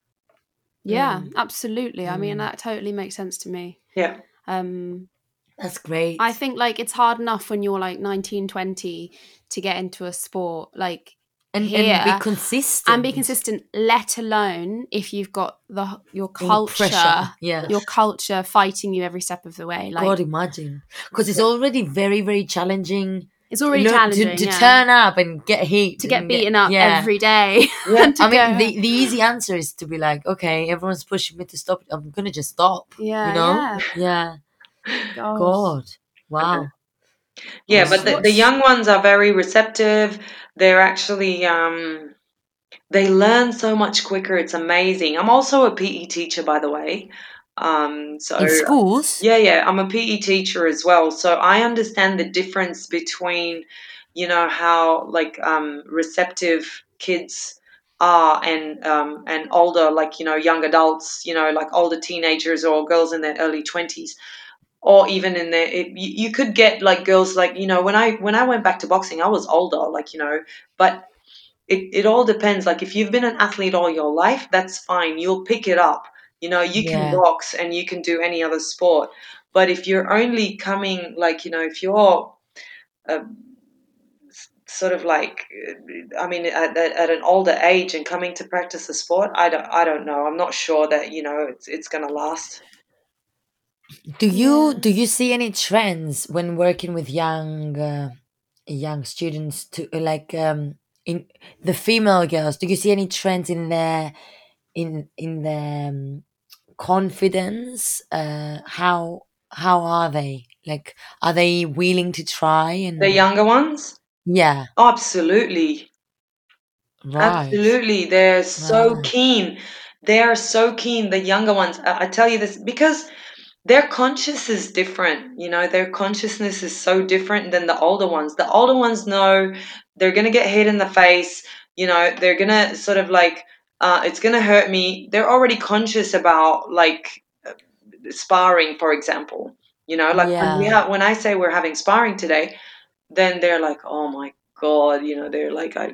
Yeah, Mm. absolutely. I mean, Mm. that totally makes sense to me. Yeah. Um, That's great. I think like it's hard enough when you're like nineteen, twenty to get into a sport like and here and be consistent. and be consistent, let alone if you've got the your In pressure. culture, Yeah. your culture fighting you every step of the way. Like God, imagine. Because it's already very, very challenging. it's already Look, challenging to, to yeah. turn up and get hit. to get and beaten up yeah. every day. Yeah. and to I mean, go- the, the easy answer is to be like, okay, everyone's pushing me to stop. I'm going to just stop. yeah, You know? yeah. Yeah. God. God. Wow. Yeah, What's- but the, the what's- young ones are very receptive. They're actually um they learn so much quicker. It's amazing. I'm also a P E teacher, by the way. Um, so In schools? yeah, yeah, I'm a P E teacher as well. So I understand the difference between, you know, how like um, receptive kids are and um, and older, like you know, young adults, you know, like older teenagers or girls in their early twenties, or even in their. It, you, you could get like girls like you know when I when I went back to boxing, I was older, like you know, but it, it all depends. Like if you've been an athlete all your life, that's fine. You'll pick it up. You know, you can Yeah. box and you can do any other sport. But if you're only coming, like, you know, if you're uh, sort of like, I mean, at, at, at an older age and coming to practice a sport, I don't, I don't know. I'm not sure that, you know, it's, it's going to last. Do you Yeah. do you see any trends when working with young uh, young students to like um in the female girls? Do you see any trends in their in in the um, confidence? Uh, how how are they? Like, are they willing to try? And The younger ones? yeah, Absolutely. right, Absolutely. They're so right, keen. They are so keen, the younger ones. I, I tell you this because their conscious is different. You know, their consciousness is so different than the older ones. The older ones know they're going to get hit in the face. You know, they're going to sort of like, uh, it's going to hurt me. They're already conscious about like uh, sparring, for example. You know, like when we yeah, have, when I say we're having sparring today, then they're like, oh my God, you know, they're like, I,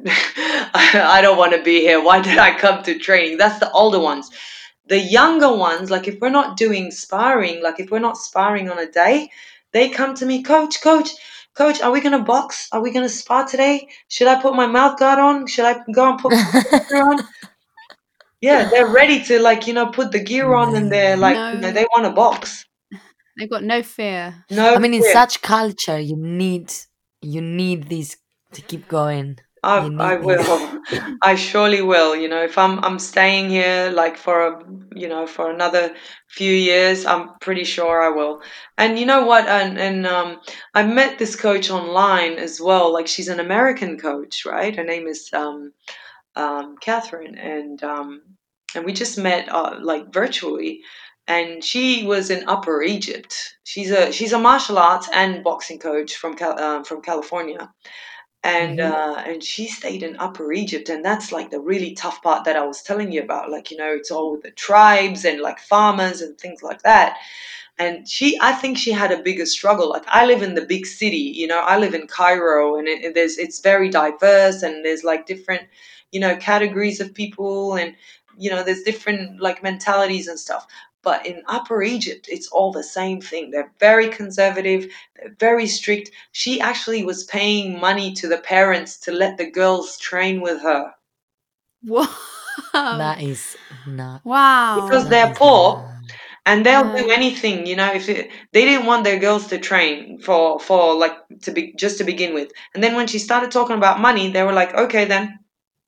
I don't want to be here. Why did I come to training? That's the older ones. The younger ones, like if we're not doing sparring, like if we're not sparring on a day, they come to me, coach, coach, coach, are we going to box? Are we going to spar today? Should I put my mouth guard on? Should I go and put my gear on? Yeah, they're ready to like, you know, put the gear on and they're like, you know, No, they want to box. they've got no fear. No I mean, in fear. such culture, you need you need these to keep going. I You I need these. will. I surely will. You know, if I'm I'm staying here like for a you know for another few years, I'm pretty sure I will. And you know what? And and um, I met this coach online as well. Like she's an American coach, right? Her name is um um Catherine, and um and we just met uh, like virtually. And she was in Upper Egypt. She's a she's a martial arts and boxing coach from Cal- um, from California, and Mhm. uh, and she stayed in Upper Egypt, and that's like the really tough part that I was telling you about. Like you know, it's all with the tribes and like farmers and things like that. and she, I think she had a bigger struggle. Like, I live in the big city, you know, I live in Cairo, and it, it- there's it's very diverse, and there's like different, you know, categories of people, and you know, there's different like mentalities and stuff. But in Upper Egypt, it's all the same thing. They're very conservative, they're very strict. She actually was paying money to the parents to let the girls train with her Wow. That is not. Wow. because That they're is poor. not. And they'll do Yeah. anything, you know. If it, they didn't want their girls to train for for like to be just to begin with, and then when she started talking about money, they were like, okay, then.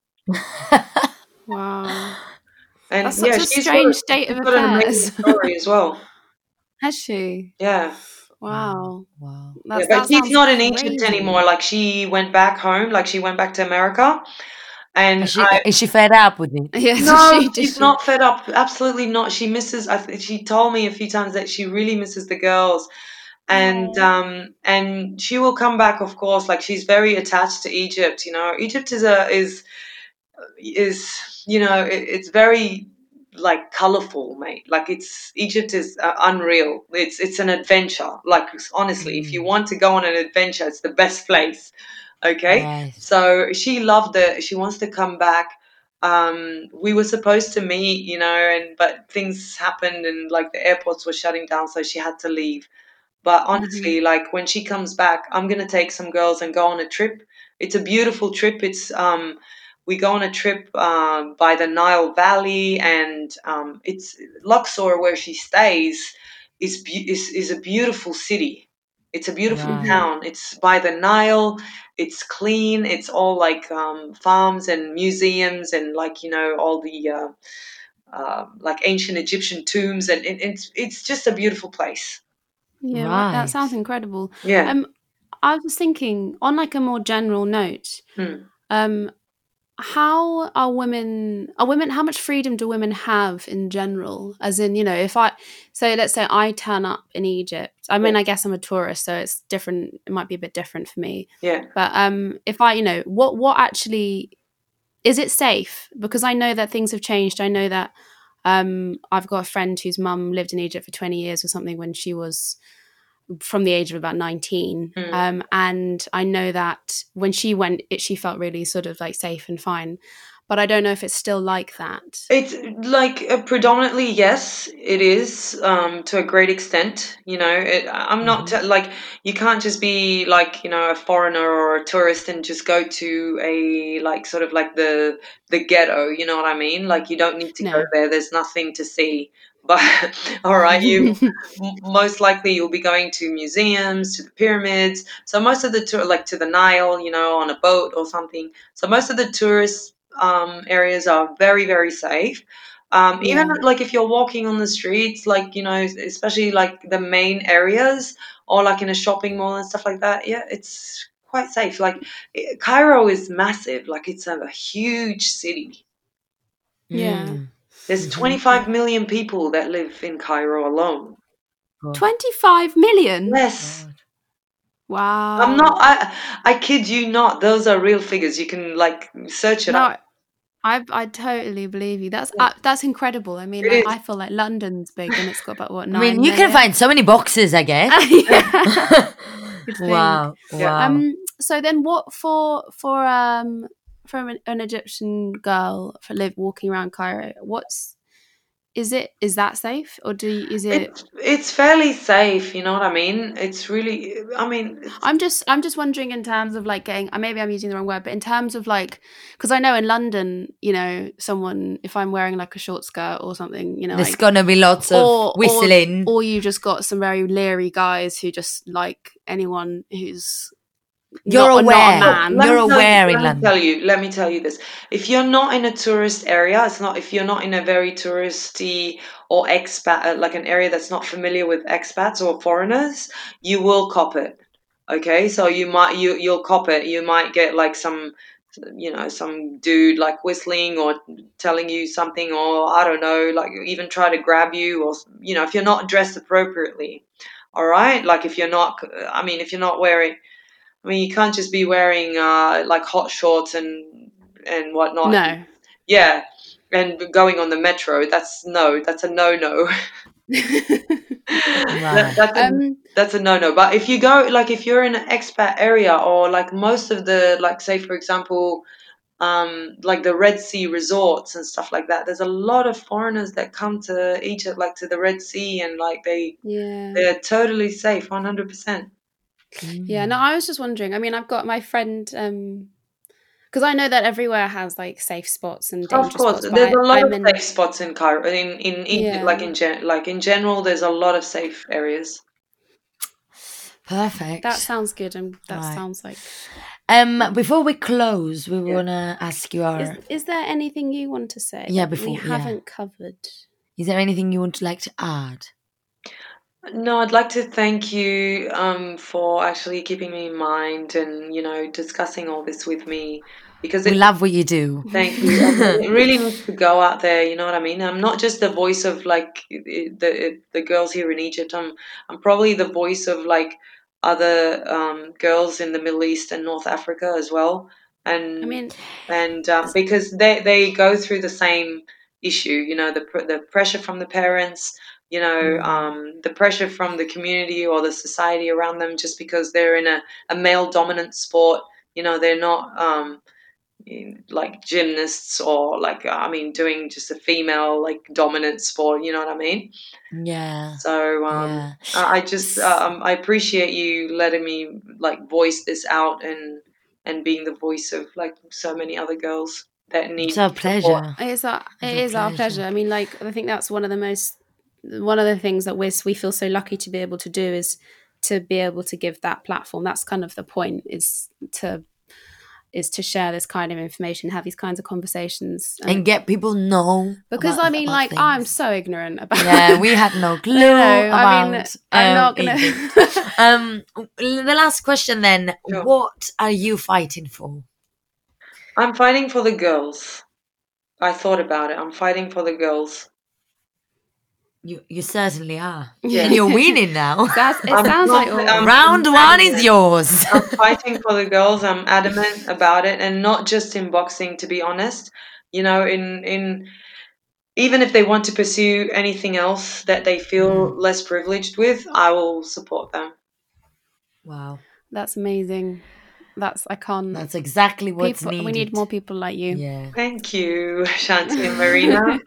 Wow. And That's yeah, such a she's got strange state she's of got an amazing affairs. story as well. Has she? Yeah, Wow. Wow. yeah, That's but that she's sounds not in Egypt anymore. crazy. Like, she went back home, like she went back to America, and Is she I is she fed up with it? Yeah, does no, she? Does she's she? not fed up. Absolutely not. She misses. I th- she told me a few times that she really misses the girls, and Oh. um and she will come back, of course. Like, she's very attached to Egypt. You know, Egypt is a is is you know it, it's very like colorful, mate. Like, it's Egypt is uh, unreal. It's it's an adventure. Like, honestly, if you Mm. want to go on an adventure, it's the best place. Okay, Right. so she loved it. She wants to come back. Um, we were supposed to meet, you know, and but things happened, and like the airports were shutting down, so she had to leave. But Hmm. honestly, like, when she comes back, I'm gonna take some girls and go on a trip. It's a beautiful trip. It's um, we go on a trip um, by the Nile Valley, and um, it's Luxor, where she stays, is beau- is is a beautiful city. It's a beautiful Right. Hmm. town. It's by the Nile. It's clean. It's all like um, farms and museums, and like, you know, all the uh, uh, like ancient Egyptian tombs, and it, it's it's just a beautiful place. Yeah, well, that sounds Right. incredible. Yeah. Um, I was thinking on like a more general note. Hmm. Um, how are women? Are women? How much freedom do women have in general? As in, you know, if I so let's say I turn up in Egypt. I mean, I guess I'm a tourist, so it's different. It might be a bit different for me. Yeah. But um, if I, you know, what what actually is it safe? Because I know that things have changed. I know that um, I've got a friend whose mum lived in Egypt for twenty years or something when she was from the age of about nineteen. Hmm. Um, and I know that when she went, it, she felt really sort of like safe and fine. But I don't know if it's still like that. It's like uh, predominantly, yes, it is, um, to a great extent. You know, it, I'm not Hmm. t- like, you can't just be like, you know, a foreigner or a tourist and just go to a like sort of like the the ghetto. You know what I mean? Like, you don't need to go No. there. There's nothing to see. But all right, you m- most likely you'll be going to museums, to the pyramids. So most of the tour, like to the Nile, you know, on a boat or something. So most of the tourists um, areas are very, very safe. Um, even Yeah. like if you're walking on the streets, like, you know, especially like the main areas, or like in a shopping mall and stuff like that, yeah, it's quite safe. Like, i- Cairo is massive. Like, it's a, a huge city. Yeah. Mm. There's Hmm. twenty-five million people that live in Cairo alone. God. twenty-five million? Yes. God. I'm Wow. not, I, I kid you not. Those are real figures. You can like search it up. No, I I totally believe you. That's uh, that's incredible. I mean, It like is. I feel like London's big and it's got about what I mean, nine you can million. find so many boxes, I guess. Yeah, you'd think. Wow. Yeah. Wow. Um. So then, what for for um from an, an Egyptian girl for live walking around Cairo? What's is it? Is that safe or do you, is it? It's it's fairly safe, you know what I mean? It's really, I mean, it's, I'm just I'm just wondering in terms of like getting. uh, Maybe I'm using the wrong word, but in terms of like, because I know in London, you know, someone if I'm wearing like a short skirt or something, you know, There's like gonna be lots of or or whistling. or you just got some very leery guys who just like anyone who's You're not not a aware. look, man. let You're me tell you, aware in let me London. tell you, let me tell you this. If you're not in a tourist area, it's not, if you're not in a very touristy or expat, uh, like an area that's not familiar with expats or foreigners, you will cop it. Okay, so you might, you you'll cop it. You might get like some, you know, some dude like whistling or telling you something, or I don't know, like even try to grab you, or you know, if you're not dressed appropriately. All right, like if you're not, I mean, if you're not wearing, I mean, you can't just be wearing uh, like hot shorts and and whatnot. No. Yeah, and going on the metro. That's no. That's a no no. That, that's a, Um, that's a no-no. But if you go, like, if you're in an expat area, or like most of the, like, say for example, um, like the Red Sea resorts and stuff like that, there's a lot of foreigners that come to Egypt, like to the Red Sea, and like they yeah. they're totally safe, one hundred percent. Yeah, no, I was just wondering. I mean, I've got my friend, um, because I know that everywhere has like safe spots and dangerous Of course, spots. But there's a I, lot I'm of in, safe spots in Cairo, in in Egypt, like yeah, in gen, like in general, there's a lot of safe areas. Perfect. that sounds good, and that Right. sounds like. Um, before we close, we Yeah. wanna ask you our. Is is there anything you want to say? Yeah, that before- we yeah. haven't covered. Is there anything you would like to add? No, I'd like to thank you um, for actually keeping me in mind and, you know, discussing all this with me, because We it, love what you do. thank you. I mean, it really needs to go out there. You know what I mean? I'm not just the voice of like i- the the girls here in Egypt. I'm I'm probably the voice of like other um, girls in the Middle East and North Africa as well. And I mean, and um, because they they go through the same issue. You know, the pr- the pressure from the parents. You know, Mm. um, the pressure from the community or the society around them, just because they're in a, a male dominant sport. You know, they're not. Um, in, like gymnasts, or like I mean doing just a female like dominant sport, you know what I mean? Yeah. So um Yeah. I I just uh, um, I appreciate you letting me like voice this out, and and being the voice of like so many other girls that need It's our support. pleasure. it is our it It's our is our pleasure. pleasure. I mean, like I think that's one of the most one of the things that we we feel so lucky to be able to do is to be able to give that platform. That's kind of the point, is to is to share this kind of information, have these kinds of conversations, And get people know. because about- I mean, about like I'm things. so ignorant about. Yeah, we had no clue No, about. I mean, I'm um, not gonna. Egypt. um, the last question then. Sure. What are you fighting for? I'm fighting for the girls. I thought about it. I'm fighting for the girls. You you certainly are. Yeah. And you're winning now. That's, it I'm sounds like not- all- I'm- Round one is yours. I'm fighting for the girls. I'm adamant about it, and not just in boxing, to be honest. You know, in in even if they want to pursue anything else that they feel Mm. less privileged with, I will support them. Wow. that's amazing. That's I can't. That's exactly what's people, needed. we need more people like you. Yeah. Thank you, Shanti and Marina.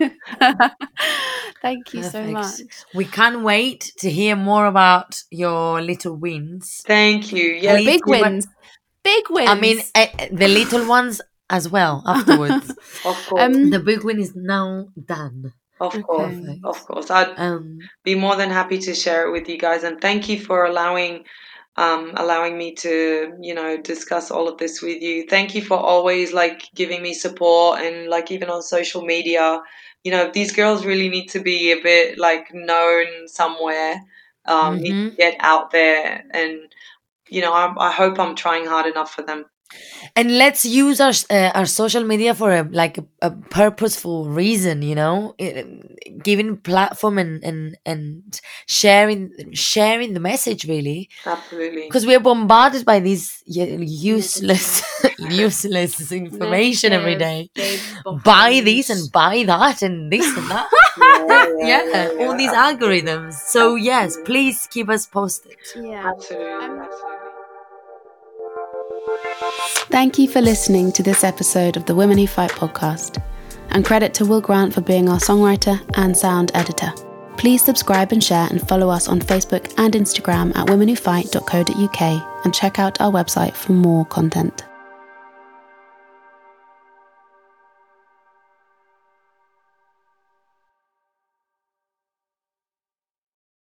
Thank you so Perfect. much. We can't wait to hear more about your little wins. Thank you. At Yeah, least Big you were- wins. Big wins. I mean, uh, the little ones as well afterwards. of course, Um, The big win is now done. of okay. course, of course. I'd Um, be more than happy to share it with you guys, and thank you for allowing um, allowing me to, you know, discuss all of this with you. Thank you for always like giving me support, and like even on social media, you know, these girls really need to be a bit like known somewhere, um, need to Mhm. get out there, and you know, I, I hope I'm trying hard enough for them. and let's use our uh, our social media for a like a, a purposeful reason, you know, it, giving platform and and and sharing sharing the message really, Absolutely. because we're bombarded by these u- useless useless information every day. Buy this and buy that and this and that. Yeah, all these algorithms. So yes, please keep us posted. Yeah. Absolutely, Um, absolutely. Thank you for listening to this episode of the Women Who Fight podcast, and credit to Will Grant for being our songwriter and sound editor. Please subscribe and share and follow us on Facebook and Instagram at women who fight dot co dot uk, and check out our website for more content.